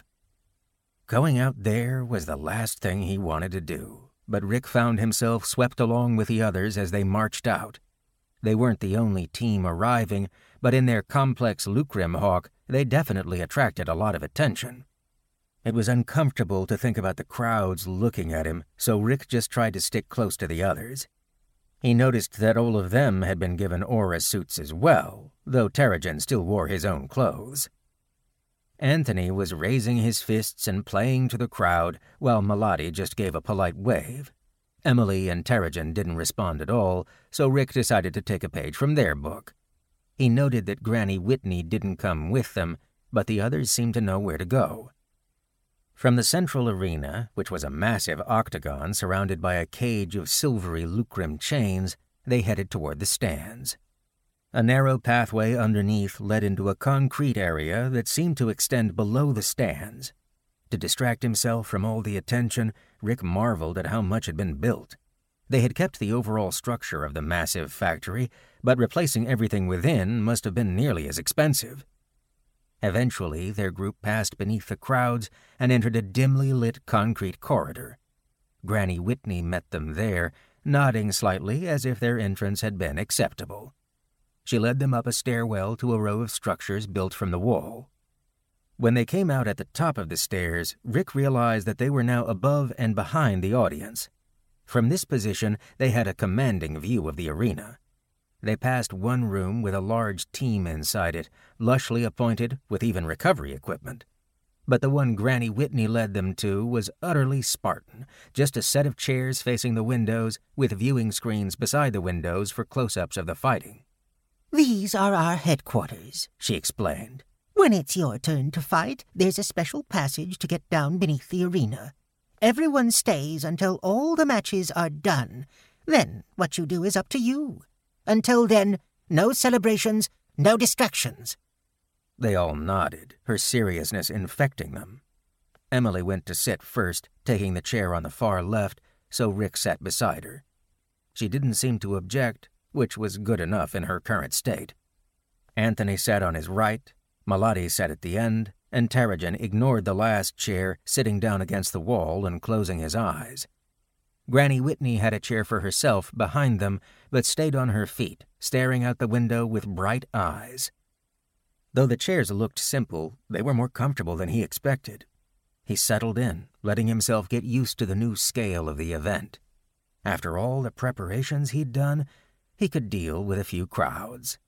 Going out there was the last thing he wanted to do, but Rick found himself swept along with the others as they marched out. They weren't the only team arriving, but in their complex Lucrum Hawk, they definitely attracted a lot of attention. It was uncomfortable to think about the crowds looking at him, so Rick just tried to stick close to the others. He noticed that all of them had been given aura suits as well, though Terrigen still wore his own clothes. Anthony was raising his fists and playing to the crowd, while Melody just gave a polite wave. Emily and Terrigen didn't respond at all, so Rick decided to take a page from their book. He noted that Granny Whitney didn't come with them, but the others seemed to know where to go. From the central arena, which was a massive octagon surrounded by a cage of silvery Lucrum chains, they headed toward the stands. A narrow pathway underneath led into a concrete area that seemed to extend below the stands. To distract himself from all the attention, Rick marveled at how much had been built. They had kept the overall structure of the massive factory, but replacing everything within must have been nearly as expensive. Eventually, their group passed beneath the crowds and entered a dimly lit concrete corridor. Granny Whitney met them there, nodding slightly as if their entrance had been acceptable. She led them up a stairwell to a row of structures built from the wall. When they came out at the top of the stairs, Rick realized that they were now above and behind the audience. From this position, they had a commanding view of the arena. They passed one room with a large team inside it, lushly appointed with even recovery equipment. But the one Granny Whitney led them to was utterly Spartan, just a set of chairs facing the windows with viewing screens beside the windows for close-ups of the fighting. "These are our headquarters," she explained. When it's your turn to fight, there's a special passage to get down beneath the arena. Everyone stays until all the matches are done. Then what you do is up to you. Until then, no celebrations, no distractions." They all nodded, her seriousness infecting them. Emily went to sit first, taking the chair on the far left, so Rick sat beside her. She didn't seem to object, which was good enough in her current state. Anthony sat on his right, Malati sat at the end, and Terrigen ignored the last chair, sitting down against the wall and closing his eyes. Granny Whitney had a chair for herself behind them, but stayed on her feet, staring out the window with bright eyes. Though the chairs looked simple, they were more comfortable than he expected. He settled in, letting himself get used to the new scale of the event. After all the preparations he'd done, he could deal with a few crowds.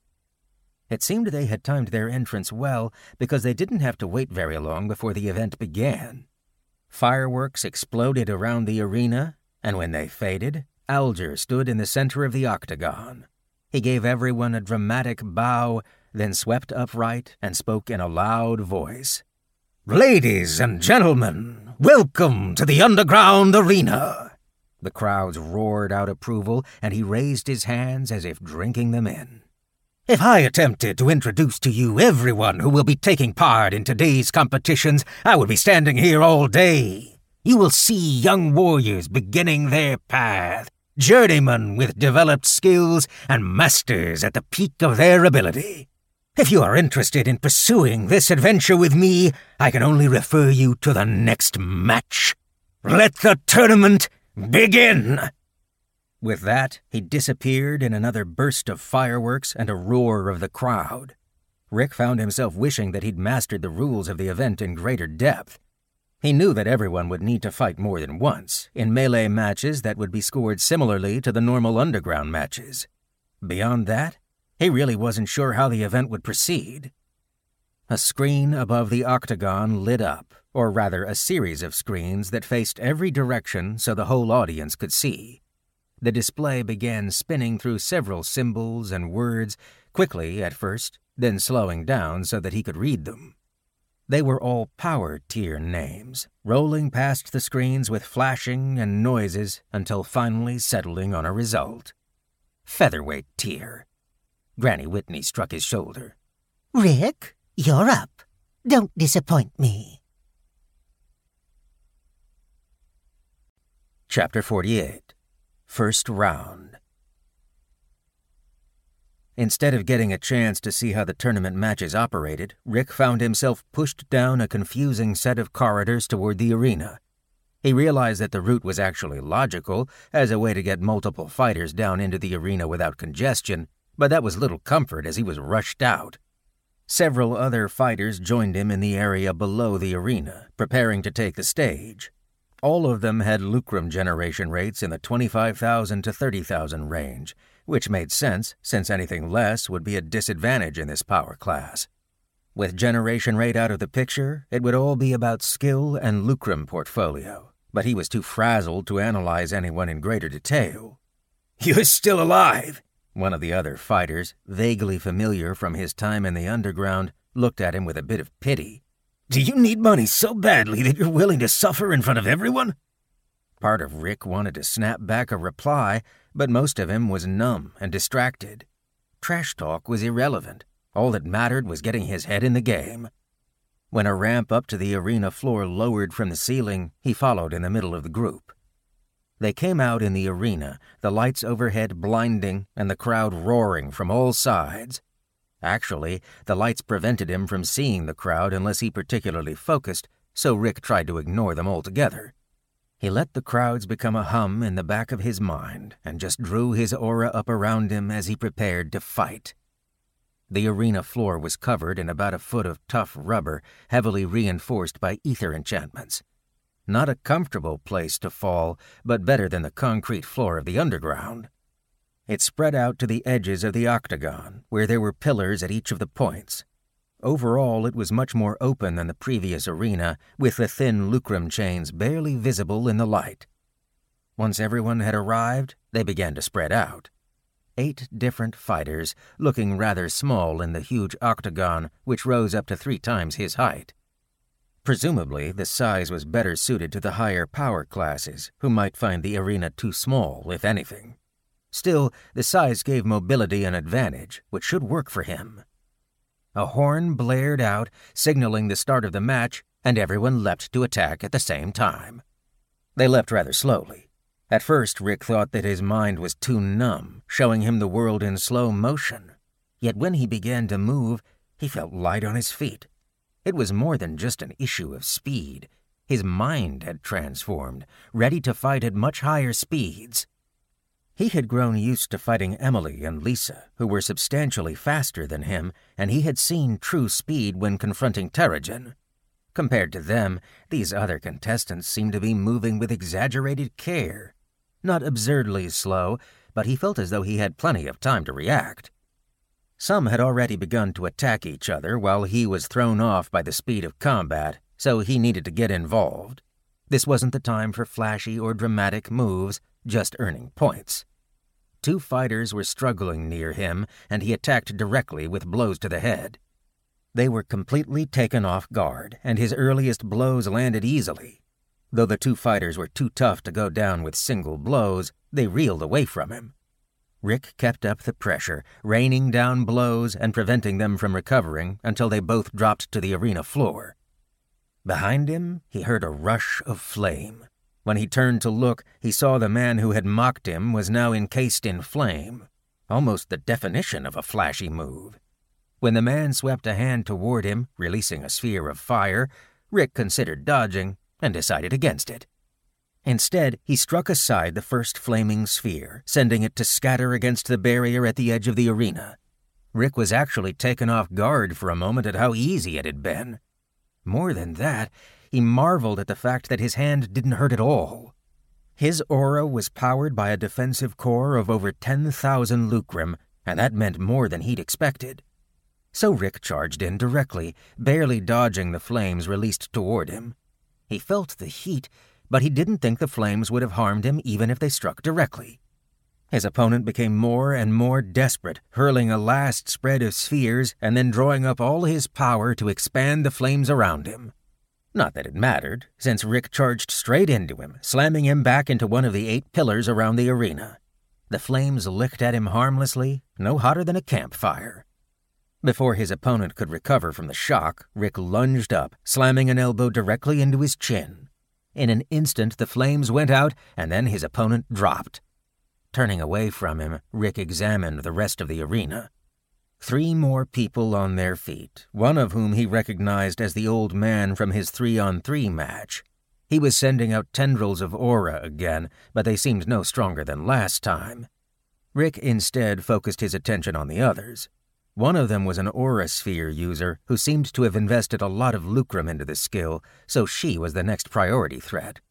It seemed they had timed their entrance well, because they didn't have to wait very long before the event began. Fireworks exploded around the arena, and when they faded, Alger stood in the center of the octagon. He gave everyone a dramatic bow, then swept upright and spoke in a loud voice. "Ladies and gentlemen, welcome to the Underground Arena!" The crowds roared out approval, and he raised his hands as if drinking them in. "If I attempted to introduce to you everyone who will be taking part in today's competitions, I would be standing here all day. You will see young warriors beginning their path, journeymen with developed skills, and masters at the peak of their ability. If you are interested in pursuing this adventure with me, I can only refer you to the next match. Let the tournament begin!" With that, he disappeared in another burst of fireworks and a roar of the crowd. Rick found himself wishing that he'd mastered the rules of the event in greater depth. He knew that everyone would need to fight more than once, in melee matches that would be scored similarly to the normal underground matches. Beyond that, he really wasn't sure how the event would proceed. A screen above the octagon lit up, or rather a series of screens that faced every direction so the whole audience could see. The display began spinning through several symbols and words, quickly at first, then slowing down so that he could read them. They were all power tier names, rolling past the screens with flashing and noises until finally settling on a result. Featherweight tier. Granny Whitney struck his shoulder. "Rick, you're up. Don't disappoint me." Chapter 48. First Round. Instead of getting a chance to see how the tournament matches operated, Rick found himself pushed down a confusing set of corridors toward the arena. He realized that the route was actually logical, as a way to get multiple fighters down into the arena without congestion, but that was little comfort as he was rushed out. Several other fighters joined him in the area below the arena, preparing to take the stage. All of them had lucrum generation rates in the 25,000 to 30,000 range, which made sense since anything less would be a disadvantage in this power class. With generation rate out of the picture, it would all be about skill and lucrum portfolio, but he was too frazzled to analyze anyone in greater detail. "You're still alive!" One of the other fighters, vaguely familiar from his time in the underground, looked at him with a bit of pity. "Do you need money so badly that you're willing to suffer in front of everyone?" Part of Rick wanted to snap back a reply, but most of him was numb and distracted. Trash talk was irrelevant. All that mattered was getting his head in the game. When a ramp up to the arena floor lowered from the ceiling, he followed in the middle of the group. They came out in the arena, the lights overhead blinding and the crowd roaring from all sides. Actually, the lights prevented him from seeing the crowd unless he particularly focused, so Rick tried to ignore them altogether. He let the crowds become a hum in the back of his mind and just drew his aura up around him as he prepared to fight. The arena floor was covered in about a foot of tough rubber, heavily reinforced by ether enchantments. Not a comfortable place to fall, but better than the concrete floor of the underground. It spread out to the edges of the octagon, where there were pillars at each of the points. Overall, it was much more open than the previous arena, with the thin lucrum chains barely visible in the light. Once everyone had arrived, they began to spread out. 8 different fighters, looking rather small in the huge octagon which rose up to 3 times his height. Presumably, the size was better suited to the higher power classes, who might find the arena too small, if anything. Still, the size gave mobility an advantage, which should work for him. A horn blared out, signaling the start of the match, and everyone leapt to attack at the same time. They leapt rather slowly. At first, Rick thought that his mind was too numb, showing him the world in slow motion. Yet when he began to move, he felt light on his feet. It was more than just an issue of speed. His mind had transformed, ready to fight at much higher speeds. He had grown used to fighting Emily and Lisa, who were substantially faster than him, and he had seen true speed when confronting Terrigen. Compared to them, these other contestants seemed to be moving with exaggerated care. Not absurdly slow, but he felt as though he had plenty of time to react. Some had already begun to attack each other while he was thrown off by the speed of combat, so he needed to get involved. This wasn't the time for flashy or dramatic moves, just earning points. 2 fighters were struggling near him, and he attacked directly with blows to the head. They were completely taken off guard, and his earliest blows landed easily. Though the 2 fighters were too tough to go down with single blows, they reeled away from him. Rick kept up the pressure, raining down blows and preventing them from recovering until they both dropped to the arena floor. Behind him, he heard a rush of flame. When he turned to look, he saw the man who had mocked him was now encased in flame, almost the definition of a flashy move. When the man swept a hand toward him, releasing a sphere of fire, Rick considered dodging and decided against it. Instead, he struck aside the first flaming sphere, sending it to scatter against the barrier at the edge of the arena. Rick was actually taken off guard for a moment at how easy it had been. More than that, he marveled at the fact that his hand didn't hurt at all. His aura was powered by a defensive core of over 10,000 lucrum, and that meant more than he'd expected. So Rick charged in directly, barely dodging the flames released toward him. He felt the heat, but he didn't think the flames would have harmed him even if they struck directly. His opponent became more and more desperate, hurling a last spread of spheres and then drawing up all his power to expand the flames around him. Not that it mattered, since Rick charged straight into him, slamming him back into one of the 8 pillars around the arena. The flames licked at him harmlessly, no hotter than a campfire. Before his opponent could recover from the shock, Rick lunged up, slamming an elbow directly into his chin. In an instant, the flames went out, and then his opponent dropped. Turning away from him, Rick examined the rest of the arena. 3 more people on their feet, one of whom he recognized as the old man from his 3-on-3 match. He was sending out tendrils of aura again, but they seemed no stronger than last time. Rick instead focused his attention on the others. One of them was an aura sphere user who seemed to have invested a lot of lucrum into the skill, so she was the next priority threat.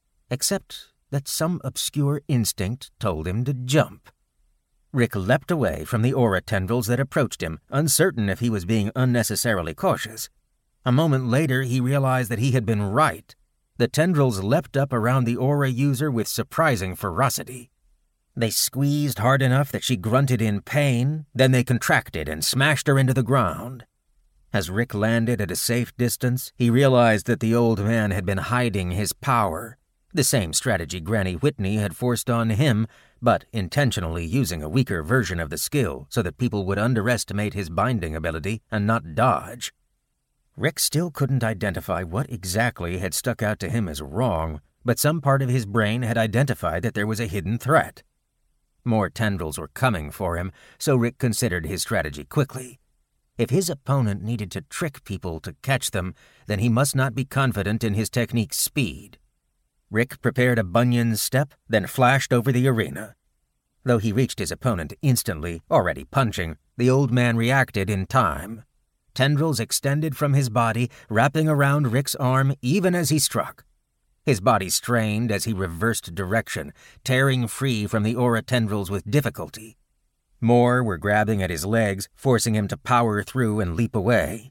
Except that some obscure instinct told him to jump. Rick leapt away from the aura tendrils that approached him, uncertain if he was being unnecessarily cautious. A moment later, he realized that he had been right. The tendrils leapt up around the aura user with surprising ferocity. They squeezed hard enough that she grunted in pain, then they contracted and smashed her into the ground. As Rick landed at a safe distance, he realized that the old man had been hiding his power, the same strategy Granny Whitney had forced on him, but intentionally using a weaker version of the skill so that people would underestimate his binding ability and not dodge. Rick still couldn't identify what exactly had stuck out to him as wrong, but some part of his brain had identified that there was a hidden threat. More tendrils were coming for him, so Rick considered his strategy quickly. If his opponent needed to trick people to catch them, then he must not be confident in his technique's speed. Rick prepared a Bunyan step, then flashed over the arena. Though he reached his opponent instantly, already punching, the old man reacted in time. Tendrils extended from his body, wrapping around Rick's arm even as he struck. His body strained as he reversed direction, tearing free from the aura tendrils with difficulty. More were grabbing at his legs, forcing him to power through and leap away.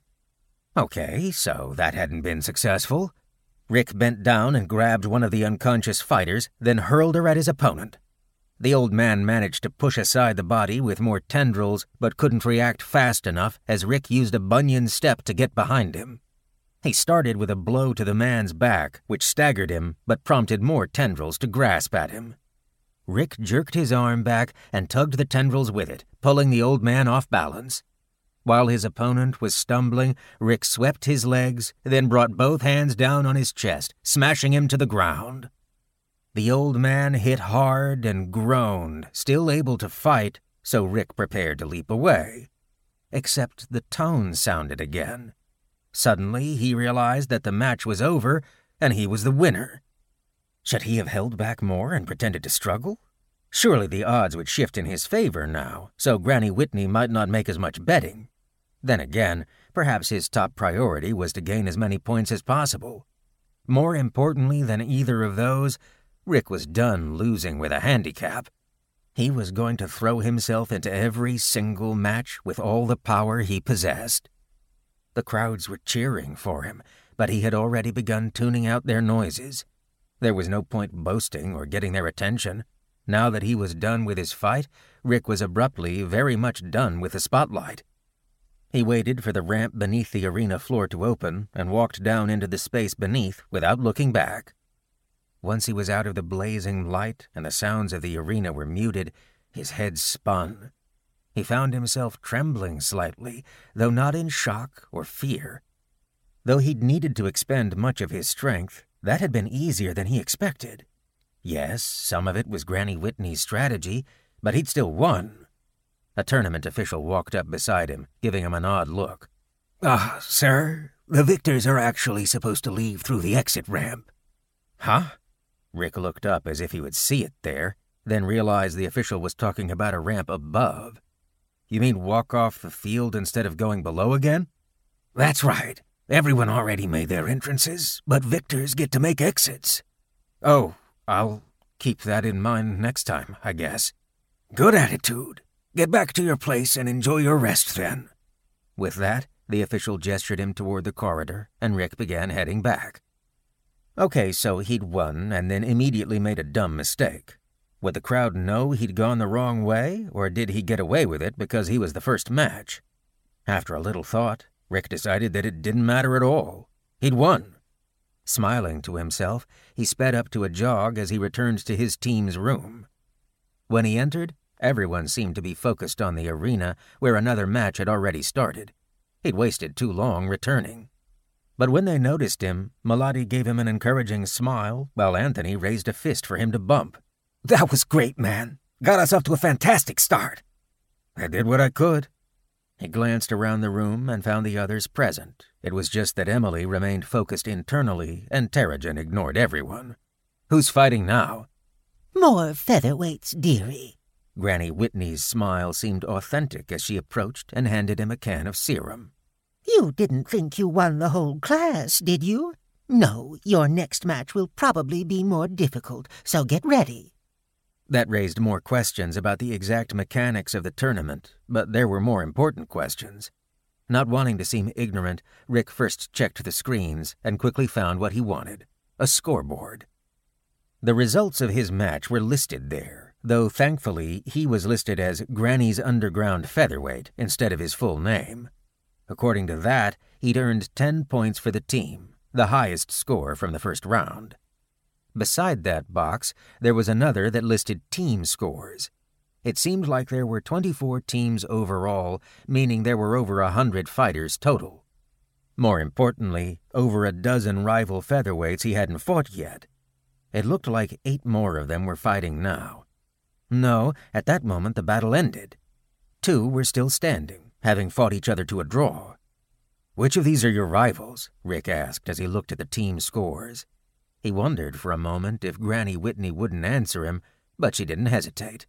Okay, so that hadn't been successful. Rick bent down and grabbed one of the unconscious fighters, then hurled her at his opponent. The old man managed to push aside the body with more tendrils, but couldn't react fast enough as Rick used a Bunyan step to get behind him. He started with a blow to the man's back, which staggered him, but prompted more tendrils to grasp at him. Rick jerked his arm back and tugged the tendrils with it, pulling the old man off balance. While his opponent was stumbling, Rick swept his legs, then brought both hands down on his chest, smashing him to the ground. The old man hit hard and groaned, still able to fight, so Rick prepared to leap away. Except the tone sounded again. Suddenly, he realized that the match was over, and he was the winner. Should he have held back more and pretended to struggle? Surely the odds would shift in his favor now, so Granny Whitney might not make as much betting. Then again, perhaps his top priority was to gain as many points as possible. More importantly than either of those, Rick was done losing with a handicap. He was going to throw himself into every single match with all the power he possessed. The crowds were cheering for him, but he had already begun tuning out their noises. There was no point boasting or getting their attention. Now that he was done with his fight, Rick was abruptly very much done with the spotlight. He waited for the ramp beneath the arena floor to open and walked down into the space beneath without looking back. Once he was out of the blazing light and the sounds of the arena were muted, his head spun. He found himself trembling slightly, though not in shock or fear. Though he'd needed to expend much of his strength, that had been easier than he expected. Yes, some of it was Granny Whitney's strategy, but he'd still won. A tournament official walked up beside him, giving him an odd look. Sir, the victors are actually supposed to leave through the exit ramp. Huh? Rick looked up as if he would see it there, then realized the official was talking about a ramp above. You mean walk off the field instead of going below again? That's right. Everyone already made their entrances, but victors get to make exits. Oh, I'll keep that in mind next time, I guess. Good attitude. Get back to your place and enjoy your rest then. With that, the official gestured him toward the corridor, and Rick began heading back. Okay, so he'd won and then immediately made a dumb mistake. Would the crowd know he'd gone the wrong way, or did he get away with it because he was the first match? After a little thought, Rick decided that it didn't matter at all. He'd won. Smiling to himself, he sped up to a jog as he returned to his team's room. When he entered, everyone seemed to be focused on the arena where another match had already started. He'd wasted too long returning. But when they noticed him, Melody gave him an encouraging smile, while Anthony raised a fist for him to bump. That was great, man. Got us off to a fantastic start. I did what I could. He glanced around the room and found the others present. It was just that Emily remained focused internally, and Terrigen ignored everyone. Who's fighting now? More featherweights, dearie. Granny Whitney's smile seemed authentic as she approached and handed him a can of serum. You didn't think you won the whole class, did you? No, your next match will probably be more difficult, so get ready. That raised more questions about the exact mechanics of the tournament, but there were more important questions. Not wanting to seem ignorant, Rick first checked the screens and quickly found what he wanted, a scoreboard. The results of his match were listed there, though thankfully he was listed as Granny's Underground Featherweight instead of his full name. According to that, he'd earned 10 points for the team, the highest score from the first round. Beside that box, there was another that listed team scores. It seemed like there were 24 teams overall, meaning there were over 100 fighters total. More importantly, over a dozen rival featherweights he hadn't fought yet. It looked like 8 more of them were fighting now. No, at that moment the battle ended. 2 were still standing, having fought each other to a draw. Which of these are your rivals? Rick asked as he looked at the team scores. He wondered for a moment if Granny Whitney wouldn't answer him, but she didn't hesitate.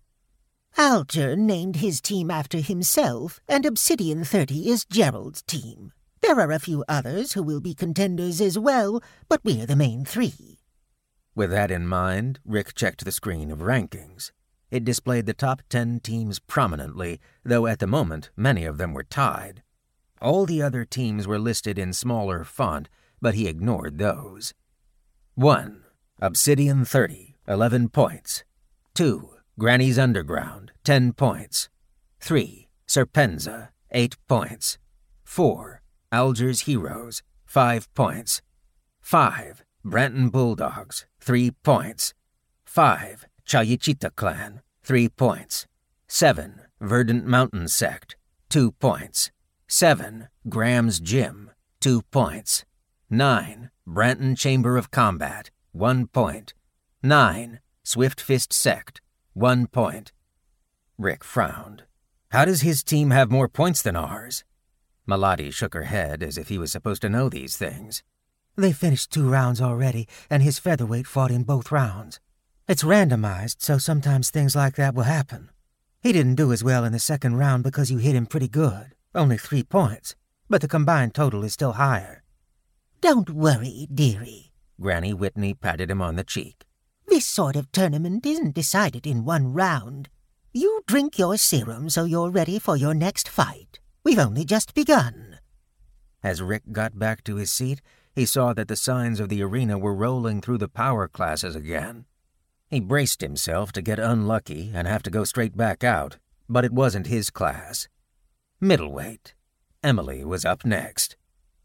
Alger named his team after himself, and Obsidian 30 is Gerald's team. There are a few others who will be contenders as well, but we're the main 3. With that in mind, Rick checked the screen of rankings. It displayed the top 10 teams prominently, though at the moment many of them were tied. All the other teams were listed in smaller font, but he ignored those. 1. Obsidian 30, 11 points. 2. Granny's Underground, 10 points. 3. Serpenza, 8 points. 4. Alger's Heroes, 5 points. 5. Branton Bulldogs, 3 points. 5. Chayichita Clan, 3 points. 7. Verdant Mountain Sect, 2 points. 7. Graham's Gym, 2 points. 9. Branton Chamber of Combat, 1 point. 9. Swift Fist Sect, 1 point. Rick frowned. How does his team have more points than ours? Melody shook her head as if he was supposed to know these things. They finished 2 rounds already, and his featherweight fought in both rounds. It's randomized, so sometimes things like that will happen. He didn't do as well in the second round because you hit him pretty good, only 3 points, but the combined total is still higher. Don't worry, dearie. Granny Whitney patted him on the cheek. This sort of tournament isn't decided in 1 round. You drink your serum so you're ready for your next fight. We've only just begun. As Rick got back to his seat, he saw that the signs of the arena were rolling through the power classes again. He braced himself to get unlucky and have to go straight back out, but it wasn't his class. Middleweight. Emily was up next.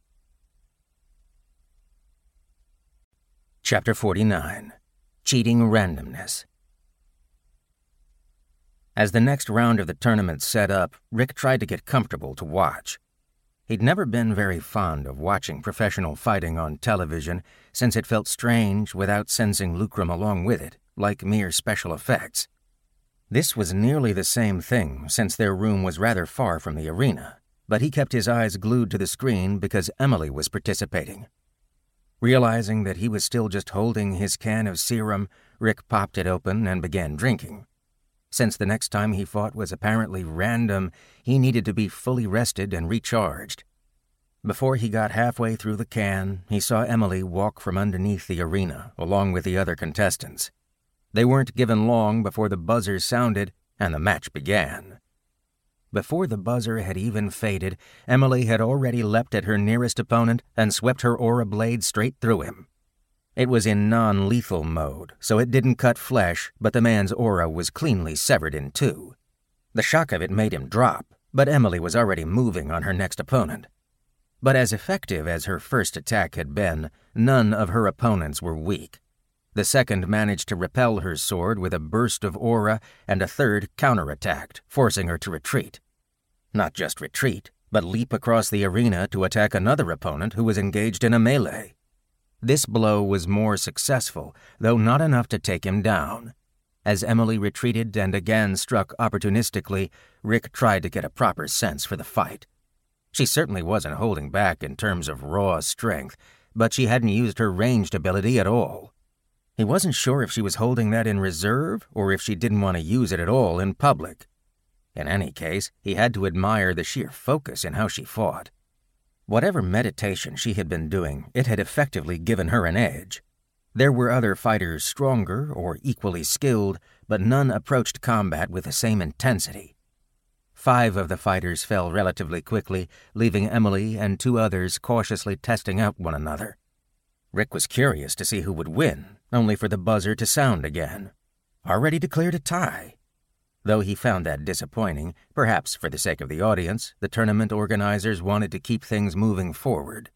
Chapter 49. Cheating Randomness. As the next round of the tournament set up, Rick tried to get comfortable to watch. He'd never been very fond of watching professional fighting on television, since it felt strange without sensing lucrum along with it, like mere special effects. This was nearly the same thing, since their room was rather far from the arena, but he kept his eyes glued to the screen because Emily was participating. Realizing that he was still just holding his can of serum, Rick popped it open and began drinking. Since the next time he fought was apparently random, he needed to be fully rested and recharged. Before he got halfway through the can, he saw Emily walk from underneath the arena, along with the other contestants. They weren't given long before the buzzer sounded, and the match began. Before the buzzer had even faded, Emily had already leapt at her nearest opponent and swept her aura blade straight through him. It was in non-lethal mode, so it didn't cut flesh, but the man's aura was cleanly severed in 2. The shock of it made him drop, but Emily was already moving on her next opponent. But as effective as her first attack had been, none of her opponents were weak. The second managed to repel her sword with a burst of aura, and a third counterattacked, forcing her to retreat. Not just retreat, but leap across the arena to attack another opponent who was engaged in a melee. This blow was more successful, though not enough to take him down. As Emily retreated and again struck opportunistically, Rick tried to get a proper sense for the fight. She certainly wasn't holding back in terms of raw strength, but she hadn't used her ranged ability at all. He wasn't sure if she was holding that in reserve or if she didn't want to use it at all in public. In any case, he had to admire the sheer focus in how she fought. Whatever meditation she had been doing, it had effectively given her an edge. There were other fighters stronger or equally skilled, but none approached combat with the same intensity. 5 of the fighters fell relatively quickly, leaving Emily and 2 others cautiously testing out one another. Rick was curious to see who would win, only for the buzzer to sound again. Already declared a tie. Though he found that disappointing, perhaps for the sake of the audience, the tournament organizers wanted to keep things moving forward.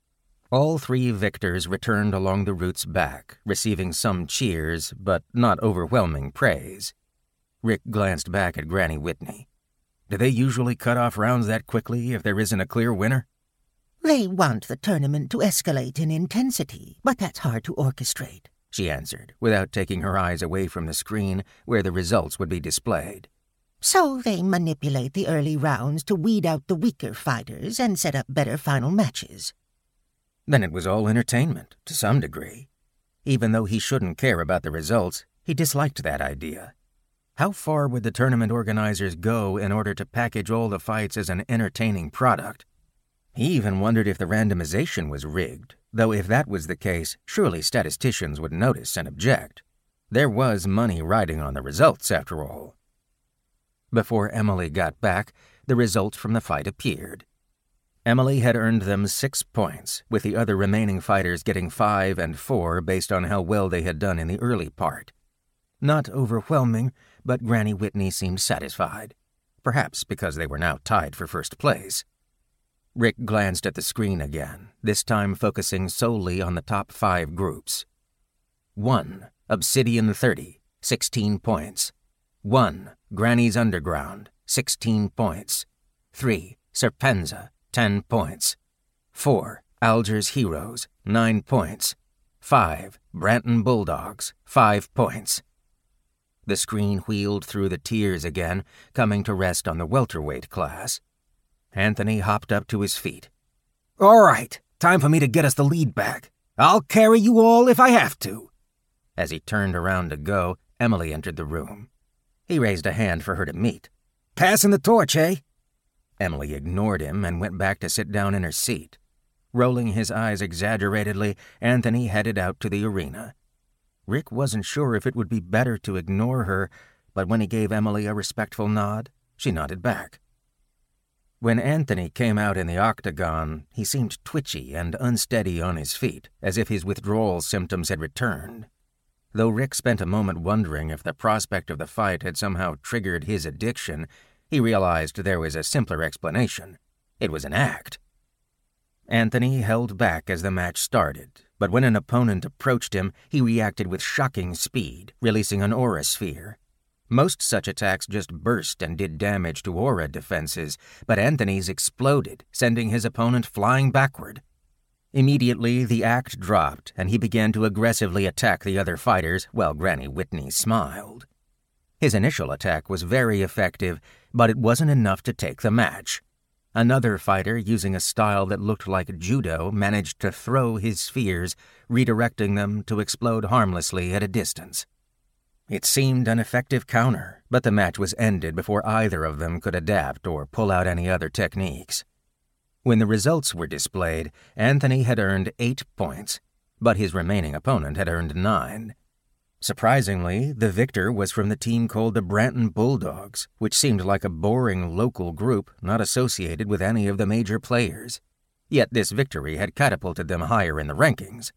All 3 victors returned along the routes back, receiving some cheers, but not overwhelming praise. Rick glanced back at Granny Whitney. Do they usually cut off rounds that quickly if there isn't a clear winner? They want the tournament to escalate in intensity, but that's hard to orchestrate, she answered, without taking her eyes away from the screen where the results would be displayed. So they manipulate the early rounds to weed out the weaker fighters and set up better final matches. Then it was all entertainment, to some degree. Even though he shouldn't care about the results, he disliked that idea. How far would the tournament organizers go in order to package all the fights as an entertaining product? He even wondered if the randomization was rigged, though if that was the case, surely statisticians would notice and object. There was money riding on the results, after all. Before Emily got back, the results from the fight appeared. Emily had earned them 6 points, with the other remaining fighters getting 5 and 4 based on how well they had done in the early part. Not overwhelming, but Granny Whitney seemed satisfied, perhaps because they were now tied for first place. Rick glanced at the screen again, this time focusing solely on the top 5 groups. 1. Obsidian 30, 16 points. 1. Granny's Underground, 16 points. 3. Serpenza, 10 points. 4. Alger's Heroes, 9 points. 5. Branton Bulldogs, 5 points. The screen wheeled through the tiers again, coming to rest on the welterweight class. Anthony hopped up to his feet. All right, time for me to get us the lead back. I'll carry you all if I have to. As he turned around to go, Emily entered the room. He raised a hand for her to meet. Passing the torch, eh? Emily ignored him and went back to sit down in her seat. Rolling his eyes exaggeratedly, Anthony headed out to the arena. Rick wasn't sure if it would be better to ignore her, but when he gave Emily a respectful nod, she nodded back. When Anthony came out in the octagon, he seemed twitchy and unsteady on his feet, as if his withdrawal symptoms had returned. Though Rick spent a moment wondering if the prospect of the fight had somehow triggered his addiction, he realized there was a simpler explanation. It was an act. Anthony held back as the match started, but when an opponent approached him, he reacted with shocking speed, releasing an aura sphere. Most such attacks just burst and did damage to aura defenses, but Anthony's exploded, sending his opponent flying backward. Immediately, the act dropped, and he began to aggressively attack the other fighters while Granny Whitney smiled. His initial attack was very effective, but it wasn't enough to take the match. Another fighter, using a style that looked like judo, managed to throw his spheres, redirecting them to explode harmlessly at a distance. It seemed an effective counter, but the match was ended before either of them could adapt or pull out any other techniques. When the results were displayed, Anthony had earned 8 points, but his remaining opponent had earned 9. Surprisingly, the victor was from the team called the Branton Bulldogs, which seemed like a boring local group not associated with any of the major players. Yet this victory had catapulted them higher in the rankings.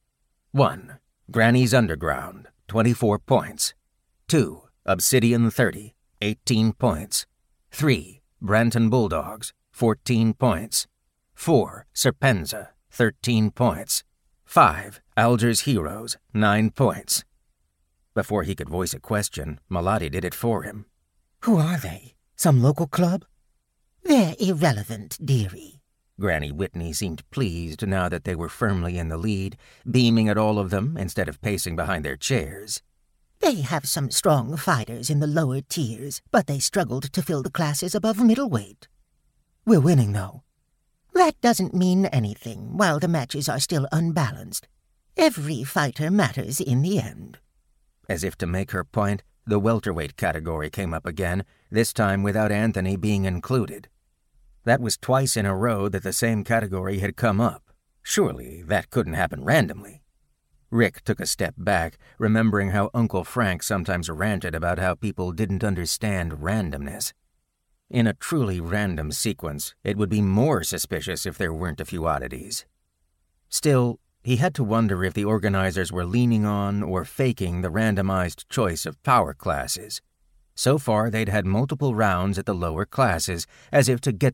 1. Granny's Underground, 24 points. 2. Obsidian 30, 18 points. 3. Branton Bulldogs, 14 points. 4. Serpenza, 13 points. 5. Alger's Heroes, 9 points. Before he could voice a question, Malati did it for him. Who are they? Some local club? They're irrelevant, dearie. Granny Whitney seemed pleased now that they were firmly in the lead, beaming at all of them instead of pacing behind their chairs. They have some strong fighters in the lower tiers, but they struggled to fill the classes above middleweight. We're winning, though. That doesn't mean anything while the matches are still unbalanced. Every fighter matters in the end. As if to make her point, the welterweight category came up again, this time without Anthony being included. That was twice in a row that the same category had come up. Surely that couldn't happen randomly. Rick took a step back, remembering how Uncle Frank sometimes ranted about how people didn't understand randomness. In a truly random sequence, it would be more suspicious if there weren't a few oddities. Still, he had to wonder if the organizers were leaning on or faking the randomized choice of power classes. So far, they'd had multiple rounds at the lower classes, as if to get